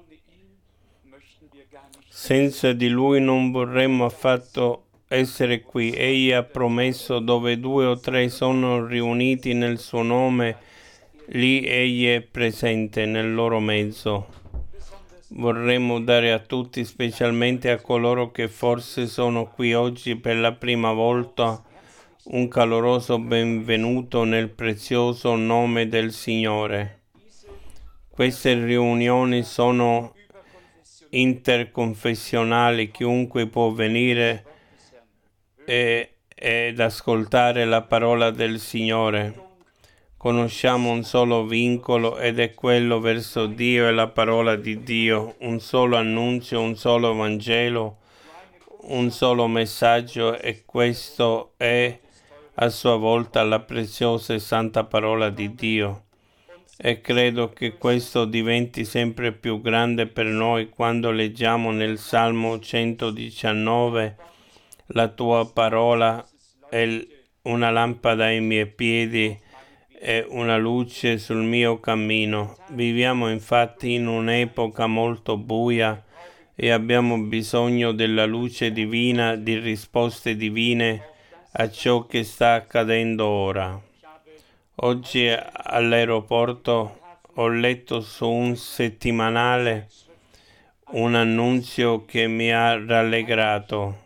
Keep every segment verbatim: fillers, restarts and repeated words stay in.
Senza di Lui non vorremmo affatto essere qui. Egli ha promesso: dove due o tre sono riuniti nel suo nome, lì Egli è presente nel loro mezzo. Vorremmo dare a tutti, specialmente a coloro che forse sono qui oggi per la prima volta, un caloroso benvenuto nel prezioso nome del Signore. Queste riunioni sono interconfessionali, chiunque può venire e, ed ascoltare la parola del Signore. Conosciamo un solo vincolo ed è quello verso Dio e la parola di Dio, un solo annunzio, un solo Vangelo, un solo messaggio, e questo è a sua volta la preziosa e santa parola di Dio. E credo che questo diventi sempre più grande per noi quando leggiamo nel Salmo centodiciannove: la tua parola è una lampada ai miei piedi e una luce sul mio cammino. Viviamo infatti in un'epoca molto buia e abbiamo bisogno della luce divina, di risposte divine a ciò che sta accadendo ora. Oggi all'aeroporto ho letto su un settimanale un annunzio che mi ha rallegrato.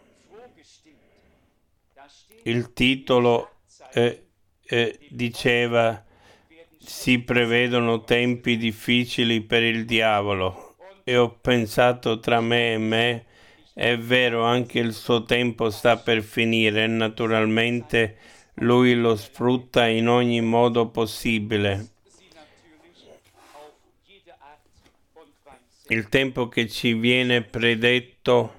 Il titolo eh, eh, diceva: si prevedono tempi difficili per il diavolo. E ho pensato tra me e me: è vero, anche il suo tempo sta per finire e naturalmente lui lo sfrutta in ogni modo possibile. Il tempo che ci viene predetto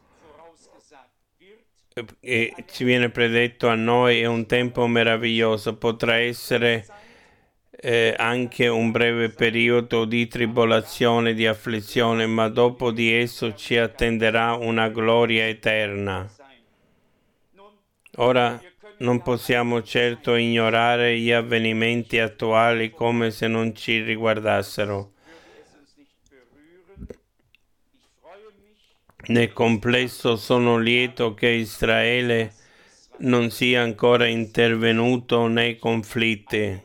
e ci viene predetto a noi è un tempo meraviglioso. Potrà essere eh, anche un breve periodo di tribolazione, di afflizione, ma dopo di esso ci attenderà una gloria eterna. Ora non possiamo certo ignorare gli avvenimenti attuali come se non ci riguardassero. Nel complesso sono lieto che Israele non sia ancora intervenuto nei conflitti.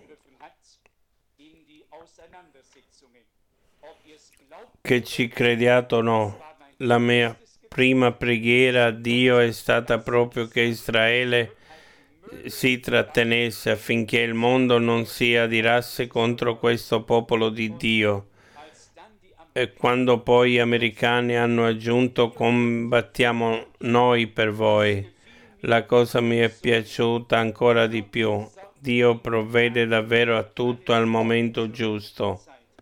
Che ci crediate o no, la mia prima preghiera a Dio è stata proprio che Israele si trattenesse affinché il mondo non si adirasse contro questo popolo di Dio. E quando poi gli americani hanno aggiunto combattiamo noi per voi, la cosa mi è piaciuta ancora di più. Dio provvede davvero a tutto al momento giusto.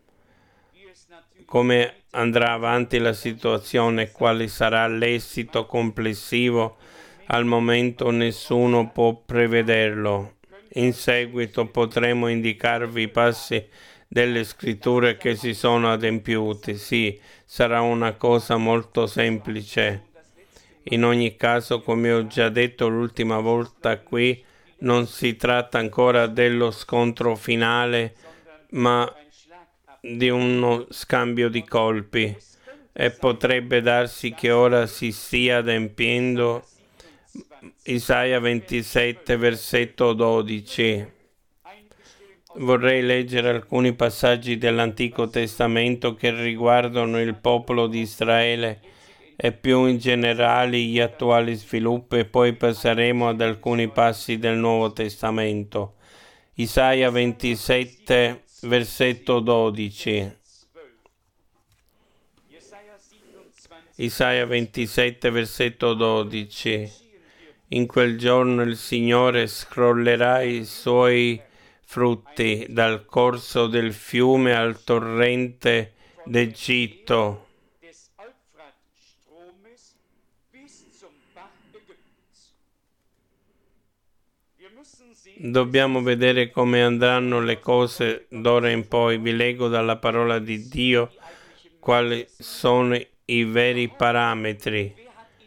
Come andrà avanti la situazione, quale sarà l'esito complessivo, al momento nessuno può prevederlo. In seguito potremo indicarvi i passi delle scritture che si sono adempiuti. Sì, sarà una cosa molto semplice. In ogni caso, come ho già detto l'ultima volta qui, non si tratta ancora dello scontro finale, ma di uno scambio di colpi, e potrebbe darsi che ora si stia adempiendo Isaia ventisette, versetto dodici. Vorrei leggere alcuni passaggi dell'Antico Testamento che riguardano il popolo di Israele e più in generale gli attuali sviluppi, e poi passeremo ad alcuni passi del Nuovo Testamento. Isaia ventisette, versetto dodici. Isaia ventisette, versetto dodici. In quel giorno il Signore scrollerà i suoi frutti dal corso del fiume al torrente d'Egitto. Dobbiamo vedere come andranno le cose d'ora in poi. Vi leggo dalla parola di Dio quali sono i veri parametri.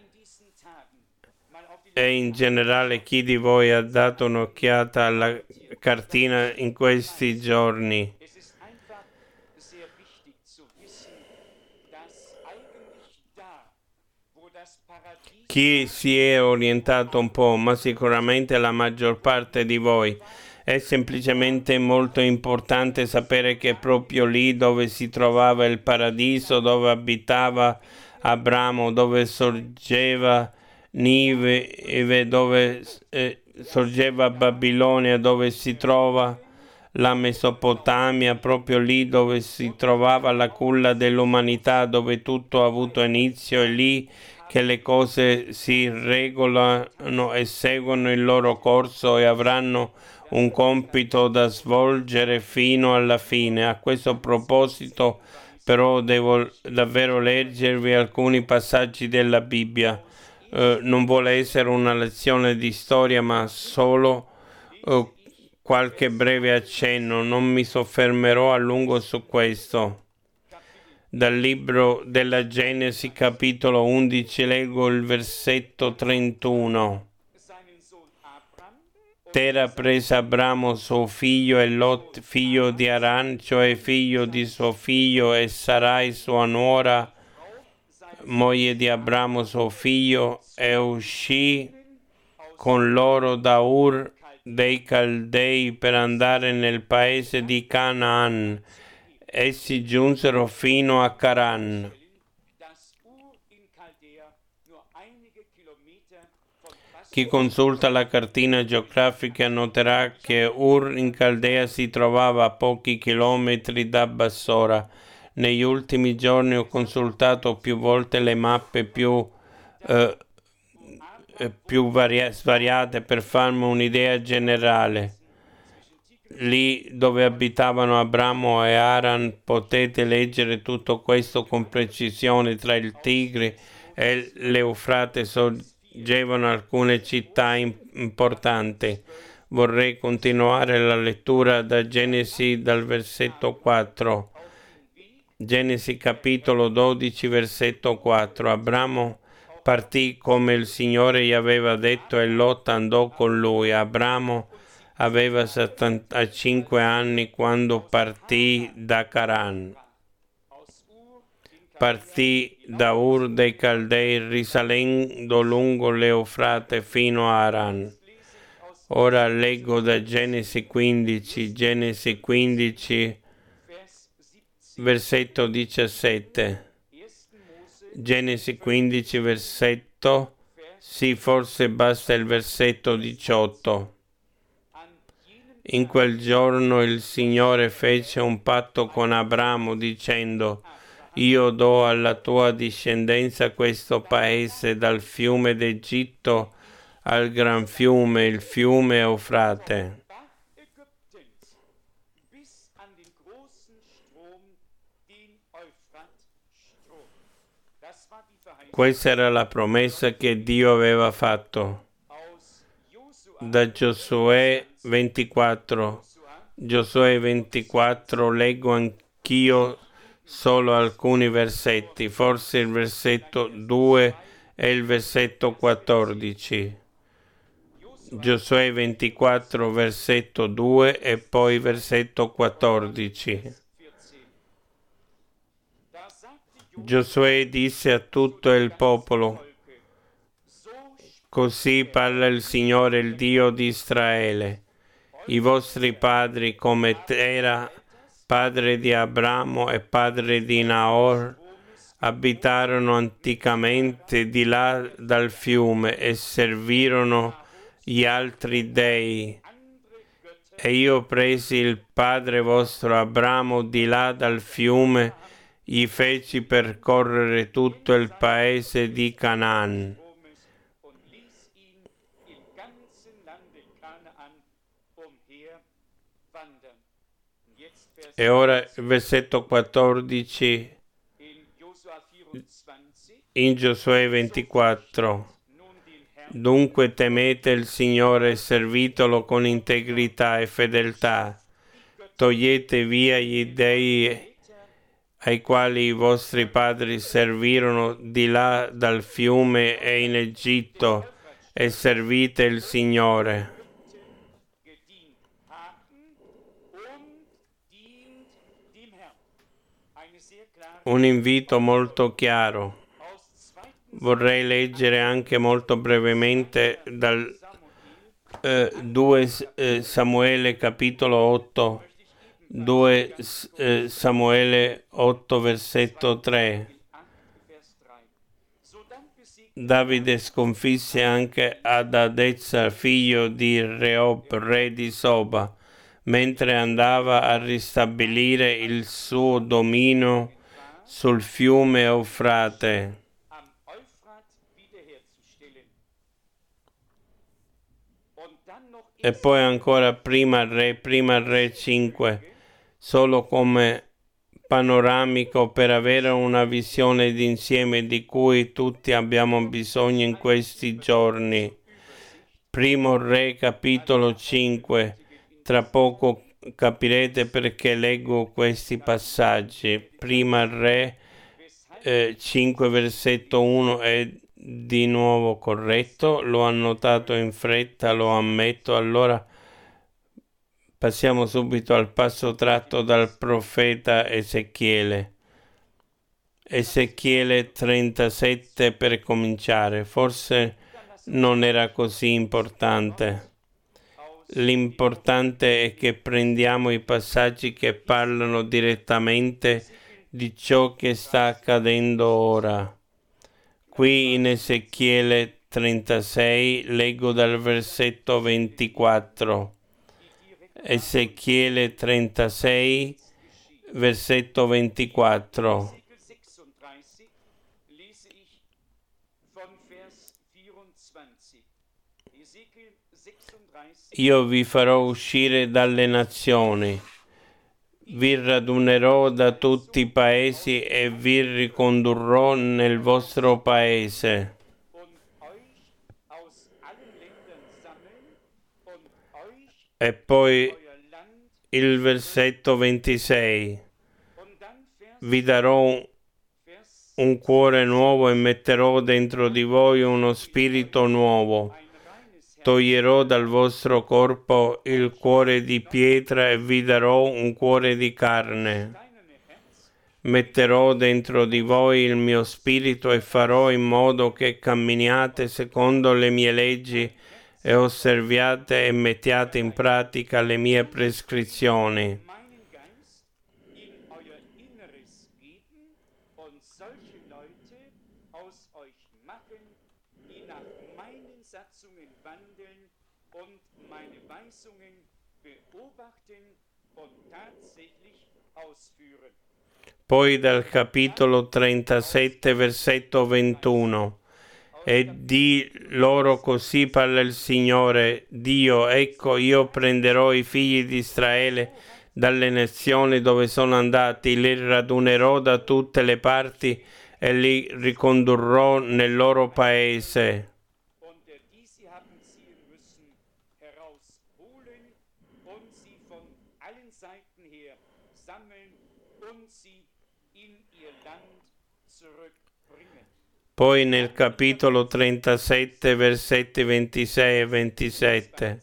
E in generale, chi di voi ha dato un'occhiata alla cartina in questi giorni? Chi si è orientato un po', ma sicuramente la maggior parte di voi, è semplicemente molto importante sapere che proprio lì dove si trovava il paradiso, dove abitava Abramo, dove sorgeva Nive, dove eh, sorgeva Babilonia, dove si trova la Mesopotamia, proprio lì dove si trovava la culla dell'umanità, dove tutto ha avuto inizio, è lì che le cose si regolano e seguono il loro corso e avranno un compito da svolgere fino alla fine. A questo proposito, però, devo davvero leggervi alcuni passaggi della Bibbia. Uh, non vuole essere una lezione di storia, ma solo uh, qualche breve accenno. Non mi soffermerò a lungo su questo. Dal libro della Genesi, capitolo undici, leggo il versetto trentuno. Terra prese Abramo suo figlio e Lot figlio di Aran, cioè figlio di suo figlio, e Sarai sua nuora, moglie di Abramo suo figlio, e uscì con loro da Ur dei Caldei per andare nel paese di Canaan. Essi giunsero fino a Caran. Chi consulta la cartina geografica noterà che Ur in Caldea si trovava a pochi chilometri da Bassora. Negli ultimi giorni ho consultato più volte le mappe più, eh, più varia- svariate per farmi un'idea generale. Lì dove abitavano Abramo e Aran potete leggere tutto questo con precisione. Tra il Tigri e l'Eufrate sorgevano alcune città importanti. Vorrei continuare la lettura da Genesi dal versetto quattro. Genesi capitolo dodici versetto quattro. Abramo partì come il Signore gli aveva detto e Lot andò con lui. Abramo aveva settantacinque anni quando partì da Caran. Partì da Ur dei Caldei risalendo lungo l'Eufrate fino a Aran. Ora leggo da Genesi quindici, Genesi quindici, versetto diciassette. Genesi quindici, versetto, sì, forse basta il versetto diciotto. In quel giorno il Signore fece un patto con Abramo dicendo: io do alla tua discendenza questo paese dal fiume d'Egitto al gran fiume, il fiume Eufrate. Questa era la promessa che Dio aveva fatto. Da Giosuè ventiquattro, Giosuè ventiquattro leggo anch'io solo alcuni versetti, forse il versetto due e il versetto quattordici. Giosuè ventiquattro versetto due e poi versetto quattordici. Giosuè disse a tutto il popolo: così parla il Signore, il Dio di Israele. I vostri padri, come Tera, padre di Abramo e padre di Naor, abitarono anticamente di là dal fiume e servirono gli altri dei. E io presi il padre vostro Abramo di là dal fiume, gli feci percorrere tutto il paese di Canaan. E ora il versetto quattordici in Giosuè ventiquattro. Dunque temete il Signore e servitolo con integrità e fedeltà. Togliete via gli dei ai quali i vostri padri servirono di là dal fiume e in Egitto, e servite il Signore. un invito molto chiaro. Vorrei leggere anche molto brevemente dal eh, due eh, Samuele capitolo otto, due eh, Samuele otto versetto tre. Davide sconfisse anche Adadezza, figlio di Rehob, re di Soba, mentre andava a ristabilire il suo dominio sul fiume Eufrate. E poi ancora prima re, prima re cinque, solo come panoramico per avere una visione d'insieme di cui tutti abbiamo bisogno in questi giorni. Primo Re capitolo cinque, tra poco capirete perché leggo questi passaggi. Prima Re eh, cinque versetto uno è di nuovo corretto, l'ho annotato in fretta, lo ammetto. Allora passiamo subito al passo tratto dal profeta Ezechiele. Ezechiele trentasette per cominciare, forse non era così importante. L'importante è che prendiamo i passaggi che parlano direttamente di ciò che sta accadendo ora. Qui in Ezechiele trentasei leggo dal versetto ventiquattro. Ezechiele trentasei, versetto ventiquattro. Io vi farò uscire dalle nazioni, vi radunerò da tutti i paesi e vi ricondurrò nel vostro paese. E poi il versetto ventisei. Vi darò un cuore nuovo e metterò dentro di voi uno spirito nuovo. Toglierò dal vostro corpo il cuore di pietra e vi darò un cuore di carne. Metterò dentro di voi il mio spirito e farò in modo che camminiate secondo le mie leggi e osserviate e mettiate in pratica le mie prescrizioni. Poi dal capitolo trentasette, versetto ventuno. E di loro così parla il Signore, Dio, ecco io prenderò i figli di Israele dalle nazioni dove sono andati, li radunerò da tutte le parti e li ricondurrò nel loro paese. Poi nel capitolo trentasette, versetti ventisei e ventisette.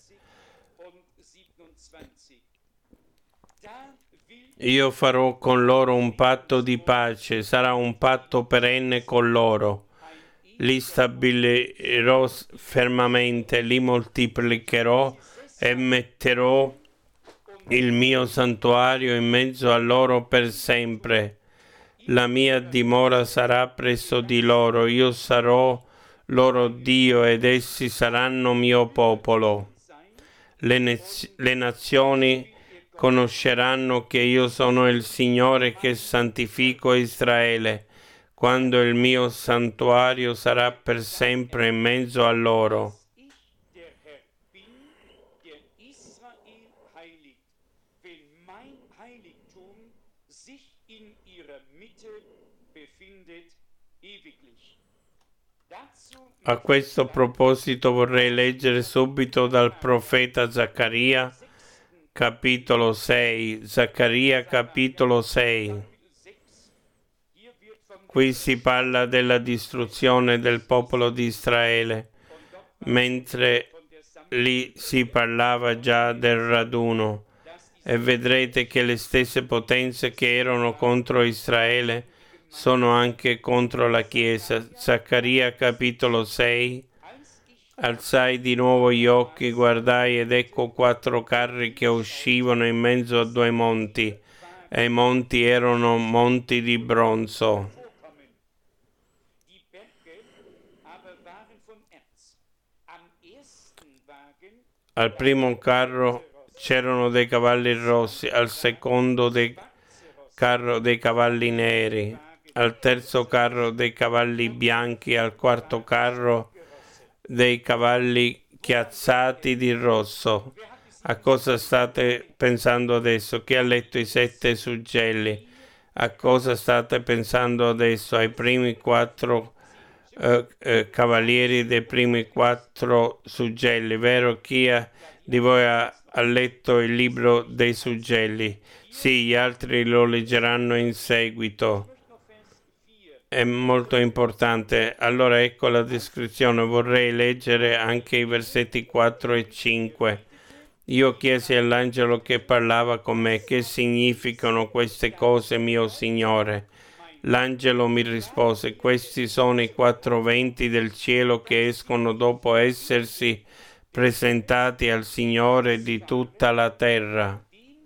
Io farò con loro un patto di pace, sarà un patto perenne con loro. Li stabilirò fermamente, li moltiplicherò e metterò il mio santuario in mezzo a loro per sempre. La mia dimora sarà presso di loro, io sarò loro Dio ed essi saranno mio popolo. Le, nez- le nazioni conosceranno che io sono il Signore che santifico Israele, quando il mio santuario sarà per sempre in mezzo a loro. A questo proposito vorrei leggere subito dal profeta Zaccaria, capitolo sei. Zaccaria, capitolo sei. Qui si parla della distruzione del popolo di Israele, mentre lì si parlava già del raduno. E vedrete che le stesse potenze che erano contro Israele sono anche contro la Chiesa. Zaccaria capitolo sei. Alzai di nuovo gli occhi, guardai ed ecco quattro carri che uscivano in mezzo a due monti, e i monti erano monti di bronzo. Al primo carro c'erano dei cavalli rossi, al secondo dei carro dei cavalli neri, al terzo carro dei cavalli bianchi, al quarto carro dei cavalli chiazzati di rosso. A cosa state pensando adesso? Chi ha letto i sette suggelli? A cosa state pensando adesso? Ai primi quattro eh, eh, cavalieri dei primi quattro suggelli, vero? Chi ha, di voi ha, ha letto il libro dei suggelli? Sì, gli altri lo leggeranno in seguito. È molto importante. Allora ecco la descrizione. Vorrei leggere anche i versetti quattro e cinque. Io chiesi all'angelo che parlava con me: che significano queste cose, mio Signore? L'angelo mi rispose: questi sono i quattro venti del cielo che escono dopo essersi presentati al Signore di tutta la terra.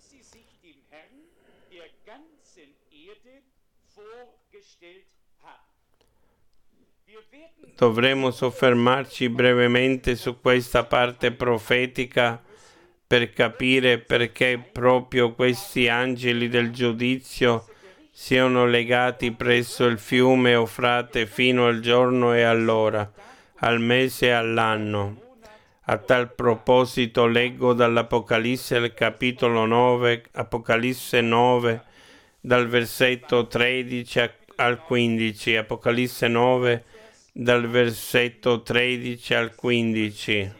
Dovremo soffermarci brevemente su questa parte profetica per capire perché proprio questi angeli del giudizio siano legati presso il fiume Eufrate fino al giorno e all'ora, al mese e all'anno. A tal proposito leggo dall'Apocalisse al capitolo nove, Apocalisse nove, dal versetto tredici al quindici, Apocalisse nove, dal versetto tredici al quindici.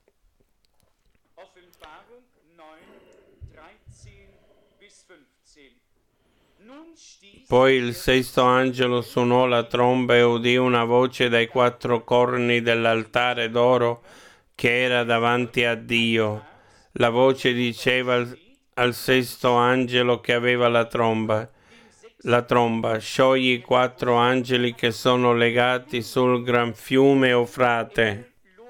Poi il sesto angelo suonò la tromba e udì una voce dai quattro corni dell'altare d'oro che era davanti a Dio. La voce diceva al, al sesto angelo che aveva la tromba, la tromba, sciogli i quattro angeli che sono legati sul gran fiume Eufrate.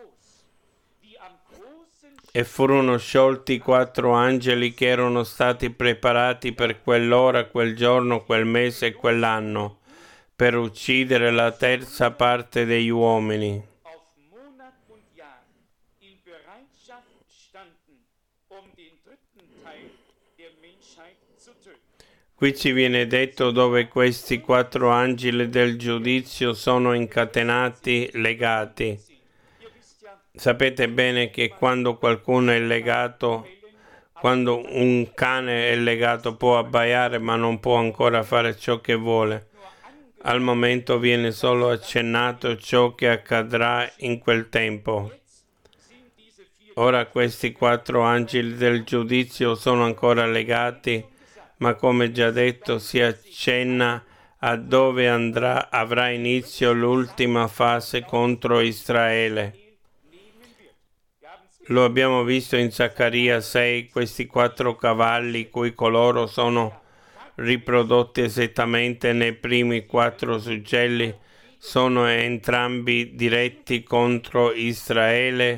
E furono sciolti quattro angeli che erano stati preparati per quell'ora, quel giorno, quel mese e quell'anno, per uccidere la terza parte degli uomini. Qui ci viene detto dove questi quattro angeli del giudizio sono incatenati, legati. Sapete bene che quando qualcuno è legato, quando un cane è legato può abbaiare ma non può ancora fare ciò che vuole. Al momento viene solo accennato ciò che accadrà in quel tempo. Ora questi quattro angeli del giudizio sono ancora legati, ma come già detto si accenna a dove andrà, avrà inizio l'ultima fase contro Israele. Lo abbiamo visto in Zaccaria sei, questi quattro cavalli cui coloro sono riprodotti esattamente nei primi quattro suggelli sono entrambi diretti contro Israele,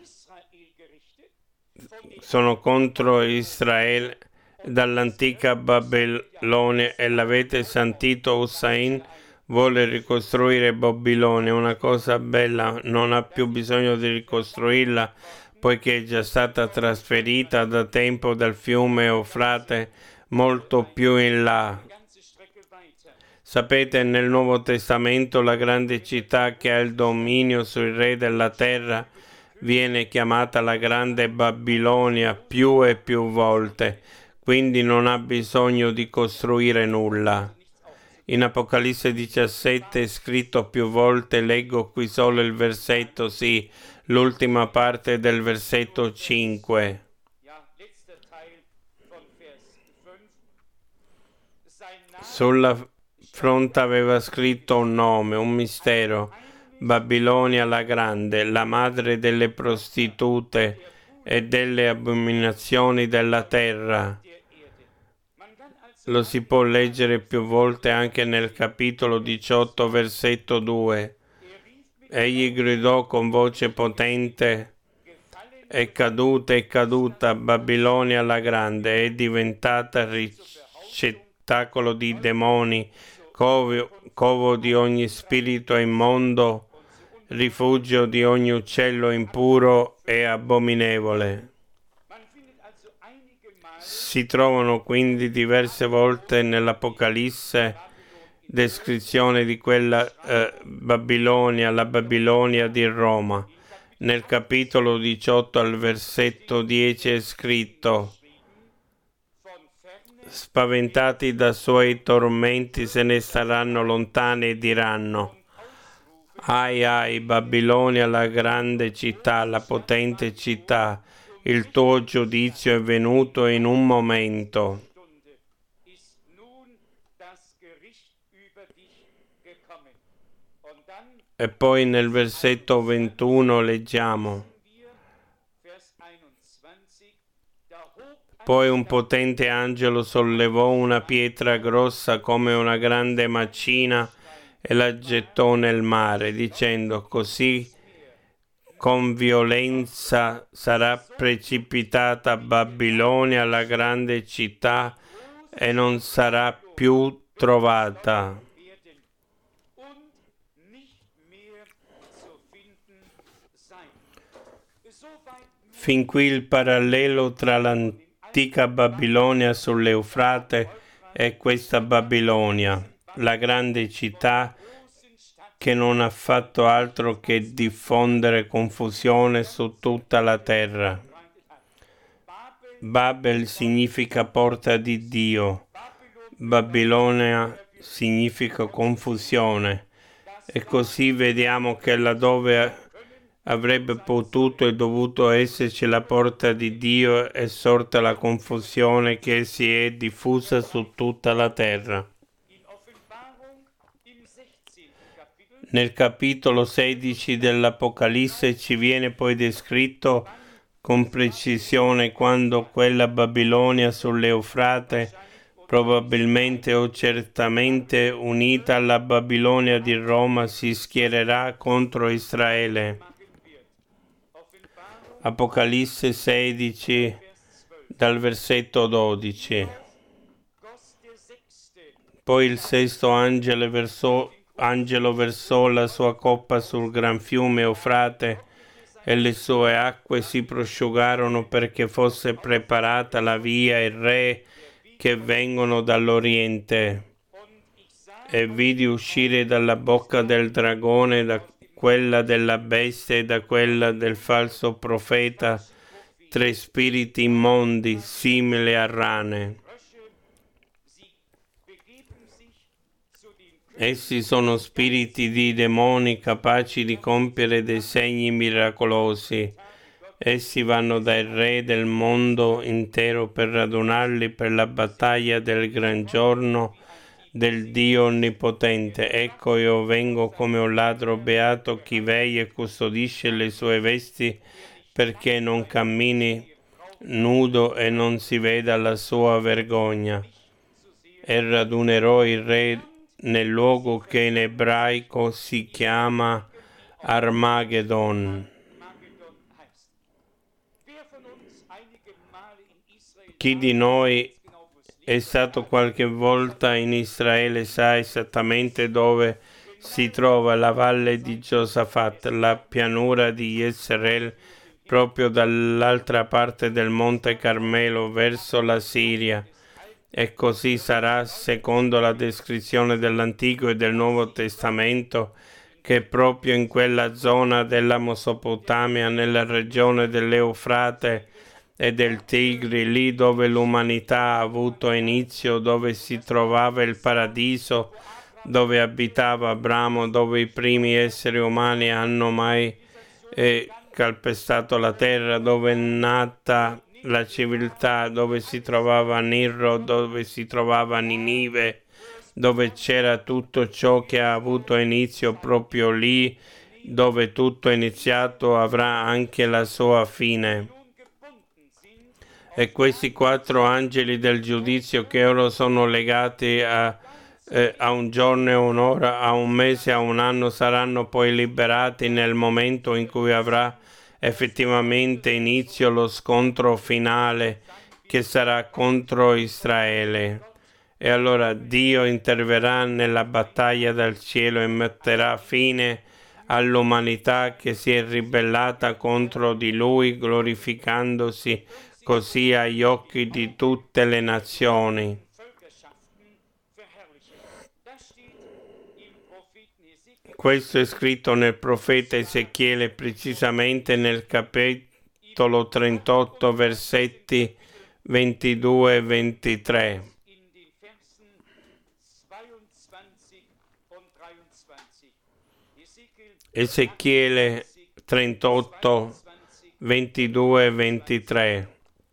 sono contro Israele dall'antica Babilonia, e l'avete sentito, Hussein vuole ricostruire Babilonia, una cosa bella, non ha più bisogno di ricostruirla poiché è già stata trasferita da tempo dal fiume Eufrate molto più in là. Sapete, nel Nuovo Testamento la grande città che ha il dominio sui re della terra viene chiamata la grande Babilonia più e più volte, quindi non ha bisogno di costruire nulla. In Apocalisse diciassette è scritto più volte, leggo qui solo il versetto, sì, l'ultima parte del versetto cinque. Sulla fronte aveva scritto un nome, un mistero, Babilonia la grande, la madre delle prostitute e delle abominazioni della terra. Lo si può leggere più volte anche nel capitolo diciotto, versetto due. Egli gridò con voce potente: è caduta, è caduta, Babilonia la grande, è diventata ricettacolo di demoni, covo, covo di ogni spirito immondo, rifugio di ogni uccello impuro e abominevole. Si trovano quindi diverse volte nell'Apocalisse descrizione di quella eh, Babilonia, la Babilonia di Roma. Nel capitolo diciotto al versetto dieci è scritto: spaventati da suoi tormenti se ne staranno lontani e diranno: ai ai, Babilonia, la grande città, la potente città, il tuo giudizio è venuto in un momento. E poi nel versetto ventuno leggiamo: poi un potente angelo sollevò una pietra grossa come una grande macina e la gettò nel mare, dicendo: così con violenza sarà precipitata Babilonia, la grande città, e non sarà più trovata. Fin qui il parallelo tra l'antica Babilonia sull'Eufrate e questa Babilonia, la grande città che non ha fatto altro che diffondere confusione su tutta la terra. Babel significa porta di Dio, Babilonia significa confusione, e così vediamo che laddove avrebbe potuto e dovuto esserci la porta di Dio è sorta la confusione che si è diffusa su tutta la terra. Nel capitolo sedici dell'Apocalisse ci viene poi descritto con precisione quando quella Babilonia sull'Eufrate, probabilmente o certamente unita alla Babilonia di Roma, si schiererà contro Israele. Apocalisse sedici, dal versetto dodici. Poi il sesto angelo versò, angelo versò la sua coppa sul gran fiume Eufrate, e le sue acque si prosciugarono perché fosse preparata la via ai re che vengono dall'Oriente. E vidi uscire dalla bocca del dragone, da quella della bestia e da quella del falso profeta, tre spiriti immondi simili a rane. Essi sono spiriti di demoni capaci di compiere dei segni miracolosi. Essi vanno dai re del mondo intero per radunarli per la battaglia del gran giorno del Dio Onnipotente. Ecco, io vengo come un ladro, beato chi veglia e custodisce le sue vesti, perché non cammini nudo e non si veda la sua vergogna. E radunerò i re nel luogo che in ebraico si chiama Armageddon. Chi di noi è stato qualche volta in Israele sa esattamente dove si trova la valle di Giosafat, la pianura di Jezreel, proprio dall'altra parte del monte Carmelo verso la Siria. E così sarà, secondo la descrizione dell'Antico e del Nuovo Testamento, che proprio in quella zona della Mesopotamia, nella regione dell'Eufrate e del Tigri, lì dove l'umanità ha avuto inizio, dove si trovava il paradiso, dove abitava Abramo, dove i primi esseri umani hanno mai eh, calpestato la terra, dove è nata la civiltà, dove si trovava Nirro, dove si trovava Ninive, dove c'era tutto ciò che ha avuto inizio proprio lì, dove tutto è iniziato avrà anche la sua fine. E questi quattro angeli del giudizio che ora sono legati a, eh, a un giorno e un'ora, a un mese, a un anno, saranno poi liberati nel momento in cui avrà effettivamente inizio lo scontro finale che sarà contro Israele. E allora Dio interverrà nella battaglia dal cielo e metterà fine all'umanità che si è ribellata contro di Lui, glorificandosi così agli occhi di tutte le nazioni. Questo è scritto nel profeta Ezechiele, precisamente nel capitolo trentotto, versetti ventidue e ventitré. Ezechiele trentotto, ventidue e ventitré.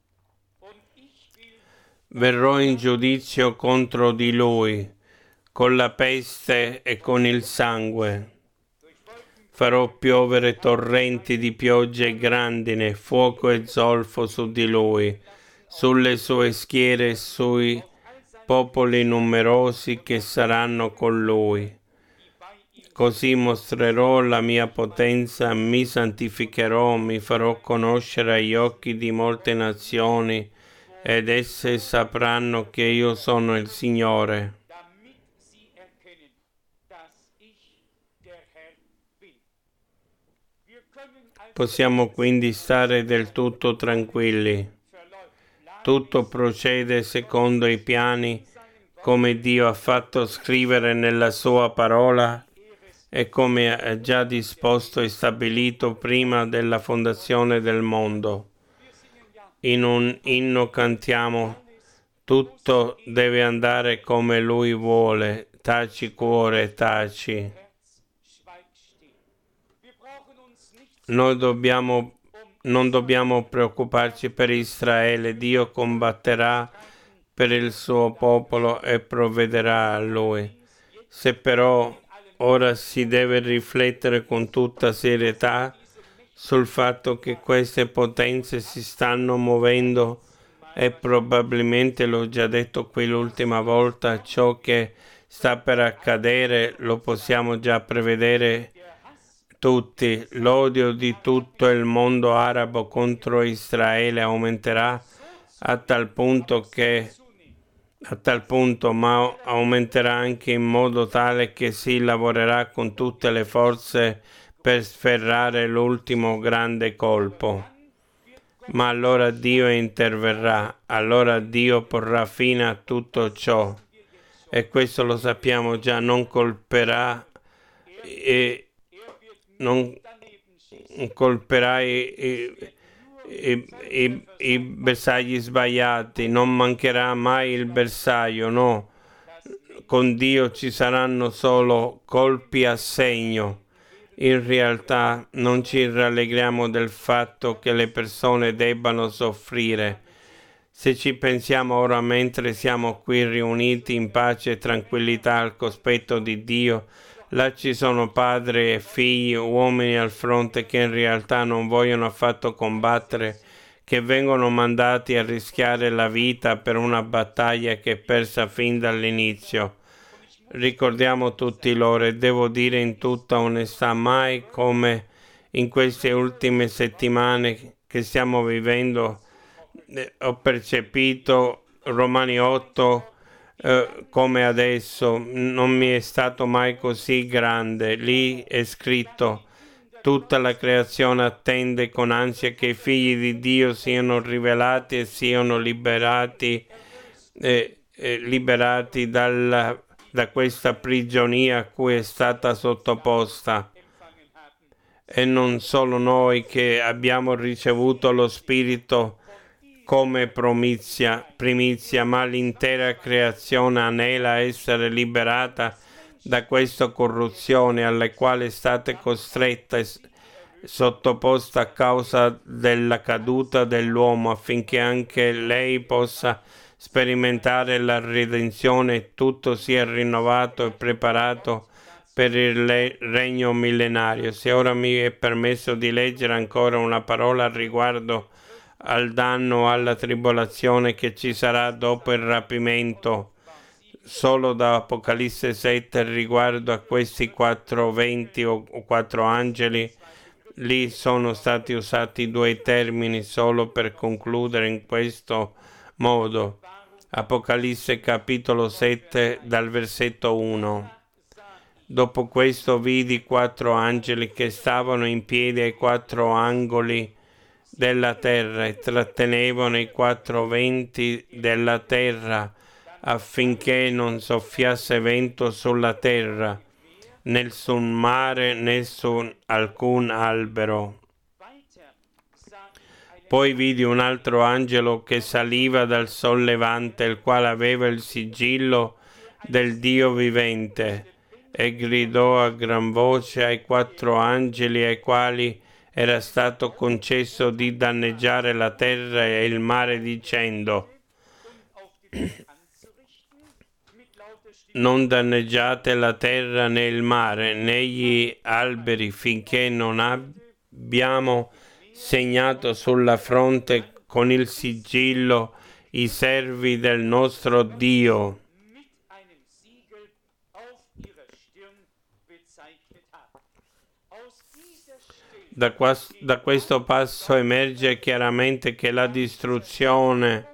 Verrò in giudizio contro di lui, con la peste e con il sangue. Farò piovere torrenti di pioggia e grandine, fuoco e zolfo su di lui, sulle sue schiere e sui popoli numerosi che saranno con lui. Così mostrerò la mia potenza, mi santificherò, mi farò conoscere agli occhi di molte nazioni, ed esse sapranno che io sono il Signore. Possiamo quindi stare del tutto tranquilli. Tutto procede secondo i piani, come Dio ha fatto scrivere nella sua parola e come ha già disposto e stabilito prima della fondazione del mondo. In un inno cantiamo: tutto deve andare come Lui vuole, taci cuore, taci. Noi dobbiamo, non dobbiamo preoccuparci per Israele, Dio combatterà per il suo popolo e provvederà a Lui. Se però ora si deve riflettere con tutta serietà sul fatto che queste potenze si stanno muovendo e probabilmente, l'ho già detto qui l'ultima volta, ciò che sta per accadere lo possiamo già prevedere tutti. L'odio di tutto il mondo arabo contro Israele aumenterà a tal punto che a tal punto, ma aumenterà anche in modo tale che si lavorerà con tutte le forze per sferrare l'ultimo grande colpo. Ma allora Dio interverrà, allora Dio porrà fine a tutto ciò. E questo lo sappiamo già, non colperà e non colperà i, i, i, i, i bersagli sbagliati, non mancherà mai il bersaglio, no. Con Dio ci saranno solo colpi a segno. In realtà non ci rallegriamo del fatto che le persone debbano soffrire. Se ci pensiamo ora mentre siamo qui riuniti in pace e tranquillità al cospetto di Dio, là ci sono padri e figli, uomini al fronte che in realtà non vogliono affatto combattere, che vengono mandati a rischiare la vita per una battaglia che è persa fin dall'inizio. Ricordiamo tutti loro, e devo dire in tutta onestà, mai come in queste ultime settimane che stiamo vivendo eh, ho percepito Romani otto eh, come adesso, non mi è stato mai così grande. Lì è scritto: tutta la creazione attende con ansia che i figli di Dio siano rivelati e siano liberati, eh, eh, liberati dalla da questa prigionia a cui è stata sottoposta. E non solo noi che abbiamo ricevuto lo Spirito come primizia, primizia, ma l'intera creazione anela a essere liberata da questa corruzione alla quale è stata costretta e sottoposta a causa della caduta dell'uomo, affinché anche lei possa sperimentare la redenzione e tutto sia rinnovato e preparato per il regno millenario. Se ora mi è permesso di leggere ancora una parola riguardo al danno, alla tribolazione che ci sarà dopo il rapimento. Solo da Apocalisse sette riguardo a questi quattro venti o quattro angeli, lì sono stati usati due termini solo per concludere in questo modo. Apocalisse capitolo sette dal versetto uno. Dopo questo vidi quattro angeli che stavano in piedi ai quattro angoli della terra e trattenevano i quattro venti della terra affinché non soffiasse vento sulla terra, né sul mare né su alcun albero. Poi vidi un altro angelo che saliva dal sollevante, il quale aveva il sigillo del Dio vivente, e gridò a gran voce ai quattro angeli ai quali era stato concesso di danneggiare la terra e il mare, dicendo: non danneggiate la terra né il mare né gli alberi finché non abbiamo segnato sulla fronte con il sigillo i servi del nostro Dio. Da, quas- da questo passo emerge chiaramente che la distruzione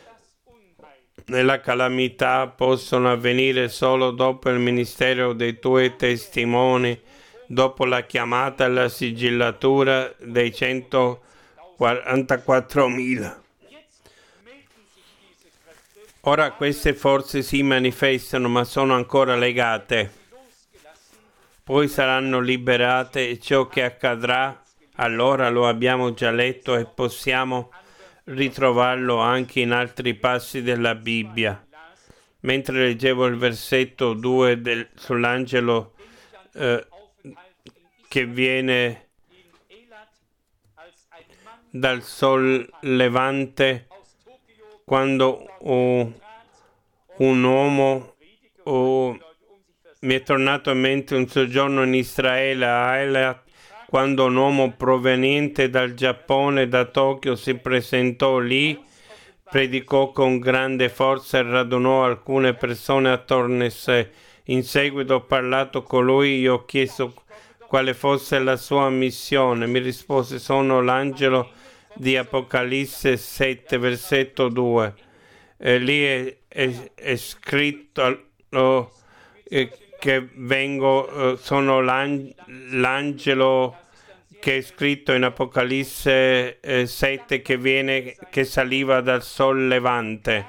e la calamità possono avvenire solo dopo il ministero dei tuoi testimoni, dopo la chiamata e la sigillatura dei centoquarantaquattromila. Ora queste forze si manifestano, ma sono ancora legate. Poi saranno liberate e ciò che accadrà, allora lo abbiamo già letto e possiamo ritrovarlo anche in altri passi della Bibbia. Mentre leggevo il versetto due del, sull'angelo eh, che viene dal sol levante, quando uh, un uomo uh, mi è tornato in mente un soggiorno in Israele, a Eilat, quando un uomo proveniente dal Giappone, da Tokyo, si presentò lì, predicò con grande forza e radunò alcune persone attorno a sé. In seguito ho parlato con lui, gli ho chiesto quale fosse la sua missione. Mi rispose: sono l'angelo di Apocalisse sette, versetto due. E lì è, è, è scritto oh, eh, che vengo, eh, sono l'ang- l'angelo che è scritto in Apocalisse eh, sette che viene, che saliva dal sol levante.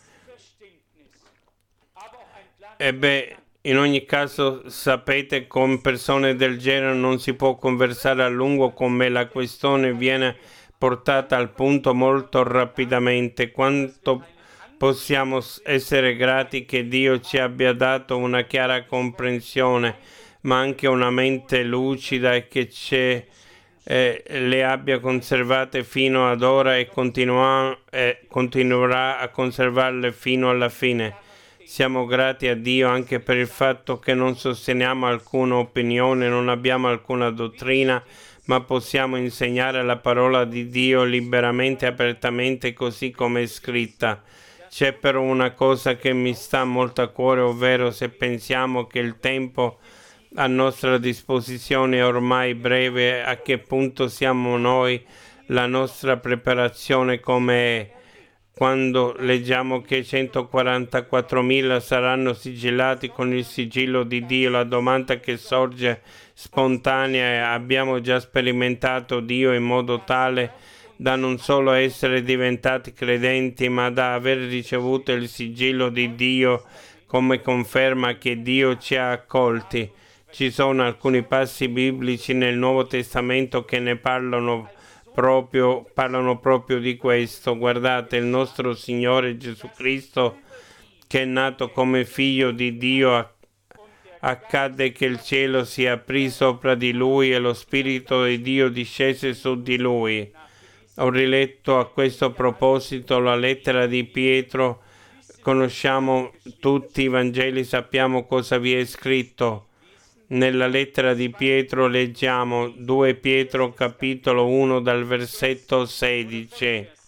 E beh, in ogni caso sapete, con persone del genere non si può conversare a lungo con me, la questione viene portata al punto molto rapidamente. Quanto possiamo essere grati che Dio ci abbia dato una chiara comprensione, ma anche una mente lucida, e che ci, eh, le abbia conservate fino ad ora e continua, eh, continuerà a conservarle fino alla fine. Siamo grati a Dio anche per il fatto che non sosteniamo alcuna opinione, non abbiamo alcuna dottrina, ma possiamo insegnare la parola di Dio liberamente e apertamente, così come è scritta. C'è però una cosa che mi sta molto a cuore, ovvero se pensiamo che il tempo a nostra disposizione è ormai breve, a che punto siamo noi, la nostra preparazione come è. Quando leggiamo che centoquarantaquattromila saranno sigillati con il sigillo di Dio, la domanda che sorge spontanea è: abbiamo già sperimentato Dio in modo tale da non solo essere diventati credenti, ma da aver ricevuto il sigillo di Dio come conferma che Dio ci ha accolti? Ci sono alcuni passi biblici nel Nuovo Testamento che ne parlano proprio, parlano proprio di questo. Guardate, il nostro Signore Gesù Cristo, che è nato come figlio di Dio, accadde che il cielo si aprì sopra di lui e lo Spirito di Dio discese su di lui. Ho riletto a questo proposito la lettera di Pietro. Conosciamo tutti i Vangeli, sappiamo cosa vi è scritto. Nella lettera di Pietro leggiamo due Pietro capitolo uno dal versetto sedici.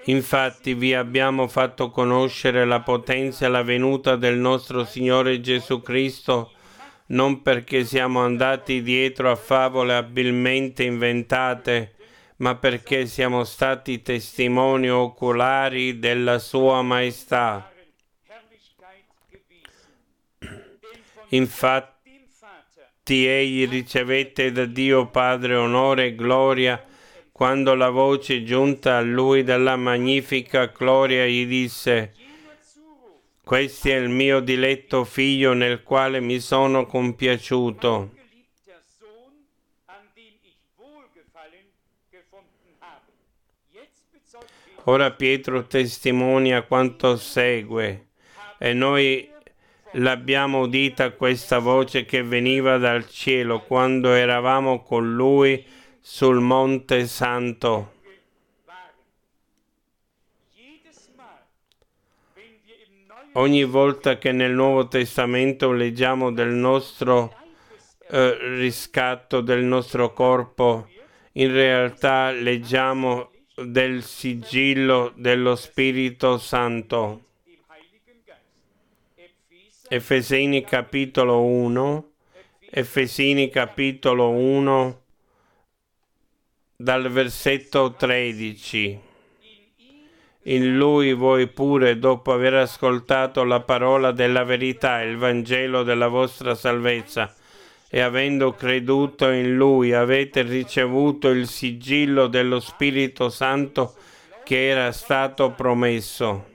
Infatti vi abbiamo fatto conoscere la potenza e la venuta del nostro Signore Gesù Cristo, non perché siamo andati dietro a favole abilmente inventate, ma perché siamo stati testimoni oculari della Sua Maestà. Infatti egli ricevette da Dio Padre onore e gloria quando la voce giunta a lui dalla magnifica gloria gli disse: questo è il mio diletto figlio nel quale mi sono compiaciuto. Ora Pietro testimonia quanto segue, e noi l'abbiamo udita questa voce che veniva dal cielo quando eravamo con lui sul Monte Santo. Ogni volta che nel Nuovo Testamento leggiamo del nostro eh, riscatto del nostro corpo, in realtà leggiamo del sigillo dello Spirito Santo. Efesini capitolo uno, Efesini capitolo uno, dal versetto tredici. In lui voi pure, dopo aver ascoltato la parola della verità, il Vangelo della vostra salvezza, e avendo creduto in lui, avete ricevuto il sigillo dello Spirito Santo che era stato promesso.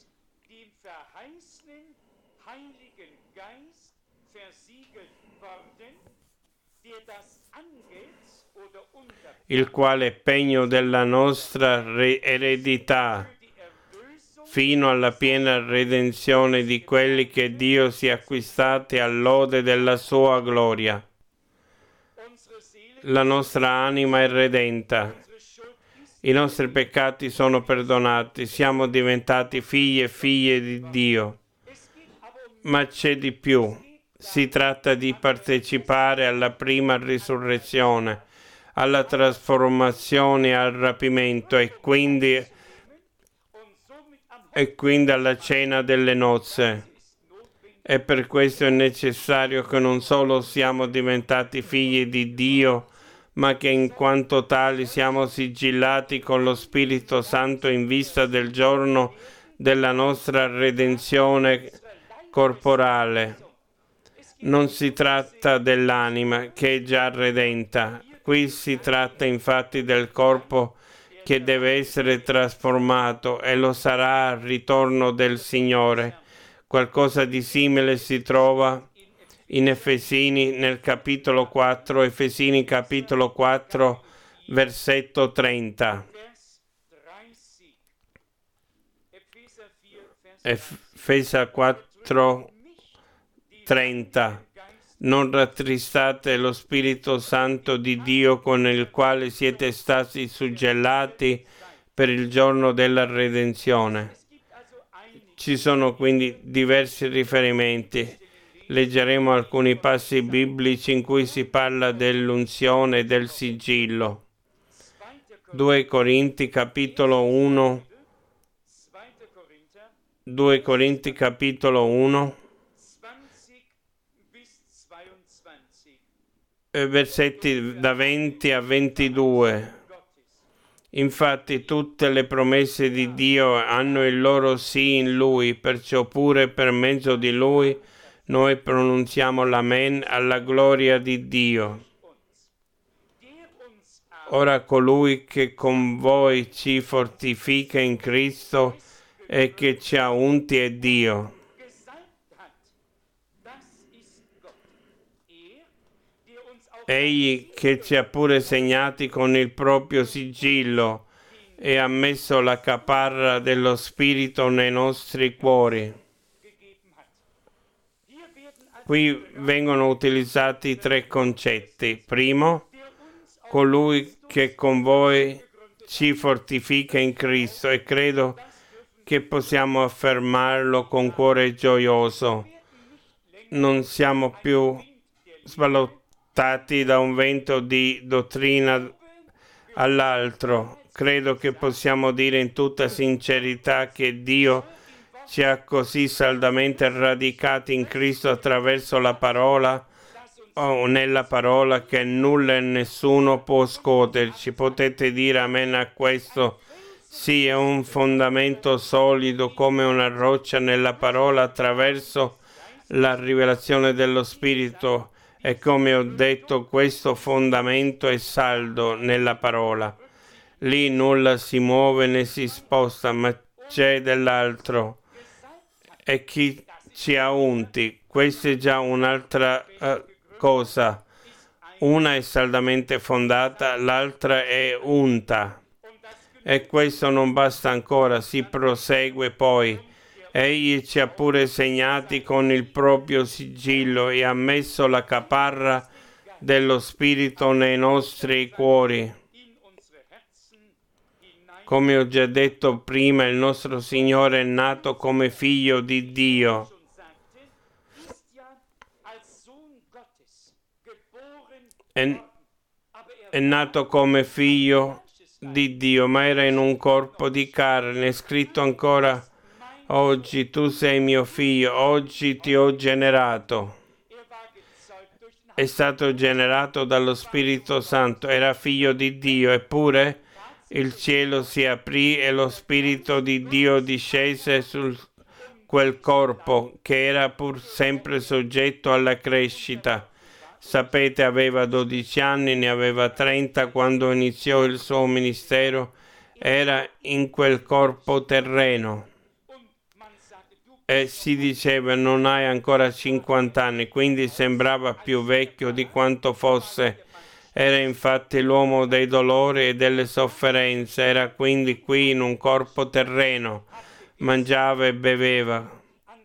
Il quale è pegno della nostra re- eredità, fino alla piena redenzione di quelli che Dio si è acquistati all'ode della sua gloria. La nostra anima è redenta, i nostri peccati sono perdonati, siamo diventati figli e figlie di Dio. Ma c'è di più, si tratta di partecipare alla prima risurrezione, alla trasformazione e al rapimento e quindi e quindi alla cena delle nozze. E per questo è necessario che non solo siamo diventati figli di Dio, ma che in quanto tali siamo sigillati con lo Spirito Santo in vista del giorno della nostra redenzione corporale. Non si tratta dell'anima che è già redenta, qui si tratta infatti del corpo che deve essere trasformato e lo sarà al ritorno del Signore. Qualcosa di simile si trova in Efesini nel capitolo quattro, Efesini capitolo quattro, versetto trenta. Efesa quattro, trenta. Non rattristate lo Spirito Santo di Dio con il quale siete stati suggellati per il giorno della redenzione. Ci sono quindi diversi riferimenti. Leggeremo alcuni passi biblici in cui si parla dell'unzione e del sigillo. due Corinti capitolo uno, due Corinti capitolo uno, versetti da venti a ventidue. Infatti tutte le promesse di Dio hanno il loro sì in Lui, perciò pure per mezzo di Lui noi pronunziamo l'Amen alla gloria di Dio. Ora colui che con voi ci fortifica in Cristo e che ci ha unti è Dio. Egli che ci ha pure segnati con il proprio sigillo e ha messo la caparra dello Spirito nei nostri cuori. Qui vengono utilizzati tre concetti. Primo, colui che con voi ci fortifica in Cristo, e credo che possiamo affermarlo con cuore gioioso. Non siamo più sballottati da un vento di dottrina all'altro. credo che possiamo dire in tutta sincerità che Dio ci ha così saldamente radicati in Cristo attraverso la parola o nella parola che nulla e nessuno può scuoterci. Potete dire amen a questo? Sì, è un fondamento solido come una roccia nella parola attraverso la rivelazione dello Spirito, e come ho detto questo fondamento è saldo nella parola. Lì nulla si muove né si sposta, ma c'è dell'altro. E chi ci ha unti? Questa è già un'altra uh, cosa. Una è saldamente fondata, l'altra è unta. E questo non basta ancora, si prosegue poi. Egli ci ha pure segnati con il proprio sigillo e ha messo la caparra dello Spirito nei nostri cuori. Come ho già detto prima, il nostro Signore è nato come figlio di Dio. È, è nato come figlio di Dio, ma era in un corpo di carne. È scritto ancora: oggi tu sei mio figlio, oggi ti ho generato. È stato generato dallo Spirito Santo, era figlio di Dio, eppure il cielo si aprì e lo Spirito di Dio discese su quel corpo che era pur sempre soggetto alla crescita. Sapete, aveva dodici anni, ne aveva trenta quando iniziò il suo ministero, era in quel corpo terreno. E si diceva: non hai ancora cinquanta anni, quindi sembrava più vecchio di quanto fosse. Era infatti l'uomo dei dolori e delle sofferenze, era quindi qui in un corpo terreno, mangiava e beveva.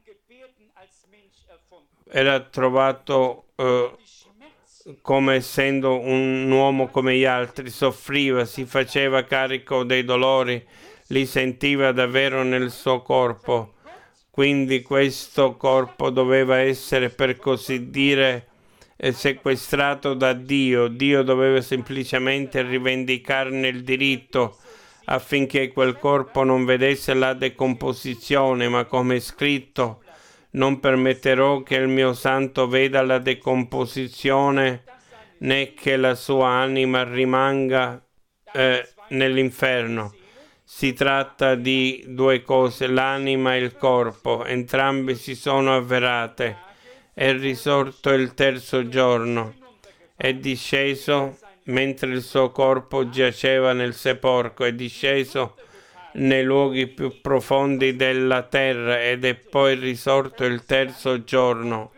Era trovato eh, come essendo un uomo come gli altri, soffriva, si faceva carico dei dolori, li sentiva davvero nel suo corpo. Quindi questo corpo doveva essere, per così dire, sequestrato da Dio. Dio doveva semplicemente rivendicarne il diritto affinché quel corpo non vedesse la decomposizione, ma come è scritto: non permetterò che il mio santo veda la decomposizione, né che la sua anima rimanga eh, nell'inferno. Si tratta di due cose, l'anima e il corpo, entrambe si sono avverate. È risorto il terzo giorno, è disceso mentre il suo corpo giaceva nel sepolcro, è disceso nei luoghi più profondi della terra ed è poi risorto il terzo giorno.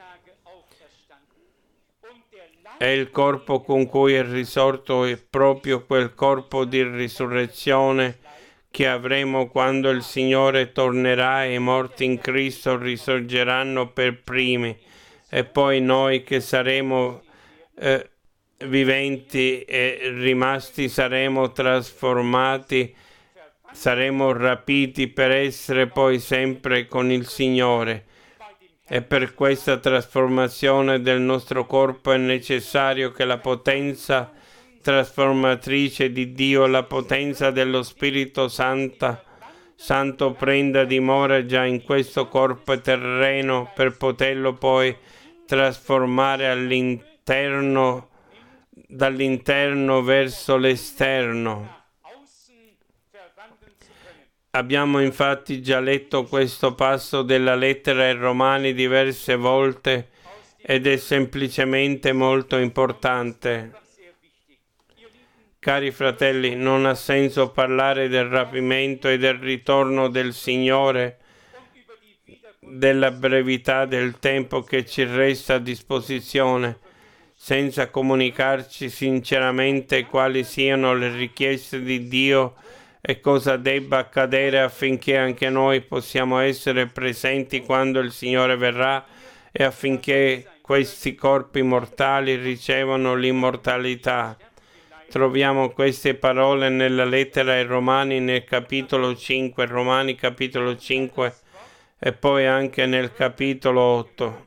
E il corpo con cui è risorto è proprio quel corpo di risurrezione che avremo quando il Signore tornerà e i morti in Cristo risorgeranno per primi, e poi noi che saremo eh, viventi e rimasti saremo trasformati, saremo rapiti per essere poi sempre con il Signore. E per questa trasformazione del nostro corpo è necessario che la potenza trasformatrice di Dio, la potenza dello Spirito Santo, Santo prenda dimora già in questo corpo terreno per poterlo poi trasformare all'interno, dall'interno verso l'esterno. Abbiamo infatti già letto questo passo della lettera ai Romani diverse volte ed è semplicemente molto importante. Cari fratelli, non ha senso parlare del rapimento e del ritorno del Signore, della brevità del tempo che ci resta a disposizione, senza comunicarci sinceramente quali siano le richieste di Dio e cosa debba accadere affinché anche noi possiamo essere presenti quando il Signore verrà e affinché questi corpi mortali ricevano l'immortalità. Troviamo queste parole nella lettera ai Romani nel capitolo cinque, Romani capitolo cinque, e poi anche nel capitolo otto.